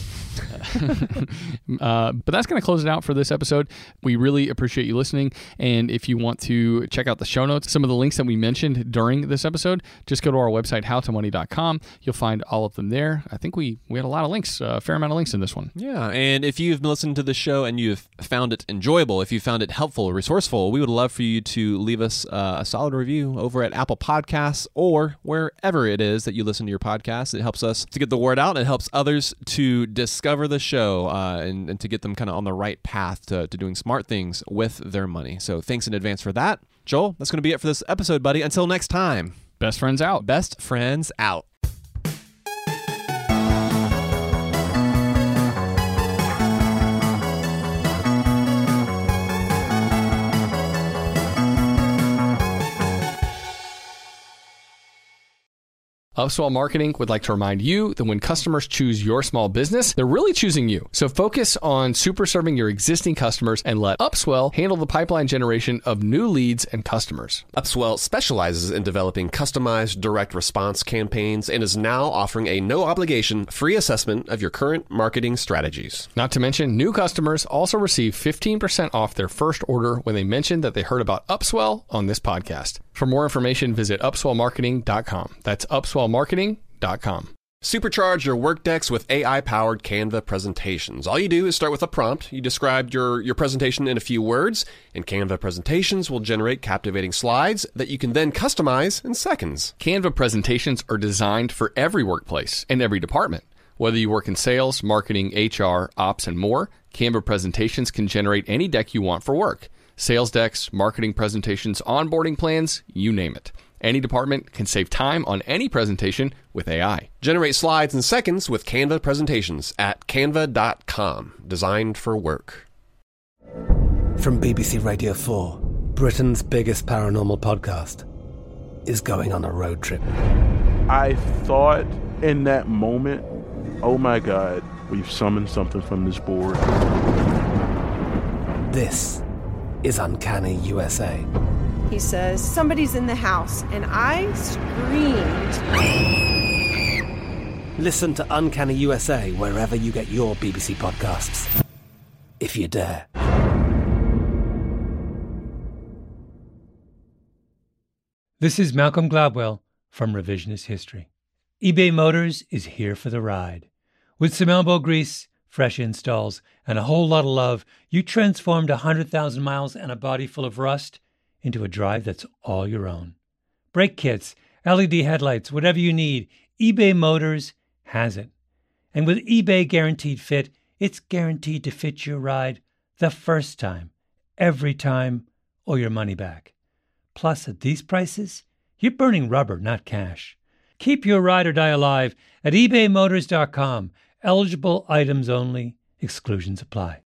Speaker 2: uh, but that's going to close it out for this episode. We really appreciate you listening, and if you want to check out the show notes, some of the links that we mentioned during this episode, just go to our website, how to money dot com. You'll find all of them there. I think we, we had a lot of links, a fair amount of links in this one.
Speaker 3: Yeah, and if you've listened to the show and you've found it enjoyable, if you found it helpful, resourceful, we would love for you to leave us uh, a solid review over at Apple Podcasts or wherever it is that you listen to your podcast. It helps us to get the word out. It helps others to discover the show uh, and, and to get them kind of on the right path to, to doing smart things with their money. So thanks in advance for that. Joel, that's going to be it for this episode, buddy. Until next time.
Speaker 2: Best friends out.
Speaker 3: Best friends out.
Speaker 5: Upswell Marketing would like to remind you that when customers choose your small business, they're really choosing you. So focus on super serving your existing customers and let Upswell handle the pipeline generation of new leads and customers.
Speaker 1: Upswell specializes in developing customized direct response campaigns and is now offering a no-obligation free assessment of your current marketing strategies.
Speaker 5: Not to mention, new customers also receive fifteen percent off their first order when they mention that they heard about Upswell on this podcast. For more information, visit upswell marketing dot com. That's upswell marketing dot com.
Speaker 1: Supercharge your work decks with A I-powered Canva presentations. All you do is start with a prompt. You describe your, your presentation in a few words, and Canva presentations will generate captivating slides that you can then customize in seconds.
Speaker 5: Canva presentations are designed for every workplace and every department. Whether you work in sales, marketing, H R, ops, and more, Canva presentations can generate any deck you want for work. Sales decks, marketing presentations, onboarding plans, you name it. Any department can save time on any presentation with A I.
Speaker 1: Generate slides in seconds with Canva presentations at canva dot com. Designed for work.
Speaker 11: From B B C Radio four, Britain's biggest paranormal podcast is going on a road trip.
Speaker 12: I thought in that moment, oh my God, we've summoned something from this board.
Speaker 11: This is Uncanny U S A.
Speaker 13: He says, somebody's in the house, and I screamed.
Speaker 11: Listen to Uncanny U S A wherever you get your B B C podcasts, if you dare.
Speaker 14: This is Malcolm Gladwell from Revisionist History. eBay Motors is here for the ride. With some elbow grease, fresh installs, and a whole lot of love, you transformed one hundred thousand miles and a body full of rust into a drive that's all your own. Brake kits, L E D headlights, whatever you need, eBay Motors has it. And with eBay Guaranteed Fit, it's guaranteed to fit your ride the first time, every time, or your money back. Plus, at these prices, you're burning rubber, not cash. Keep your ride or die alive at ebay motors dot com. Eligible items only. Exclusions apply.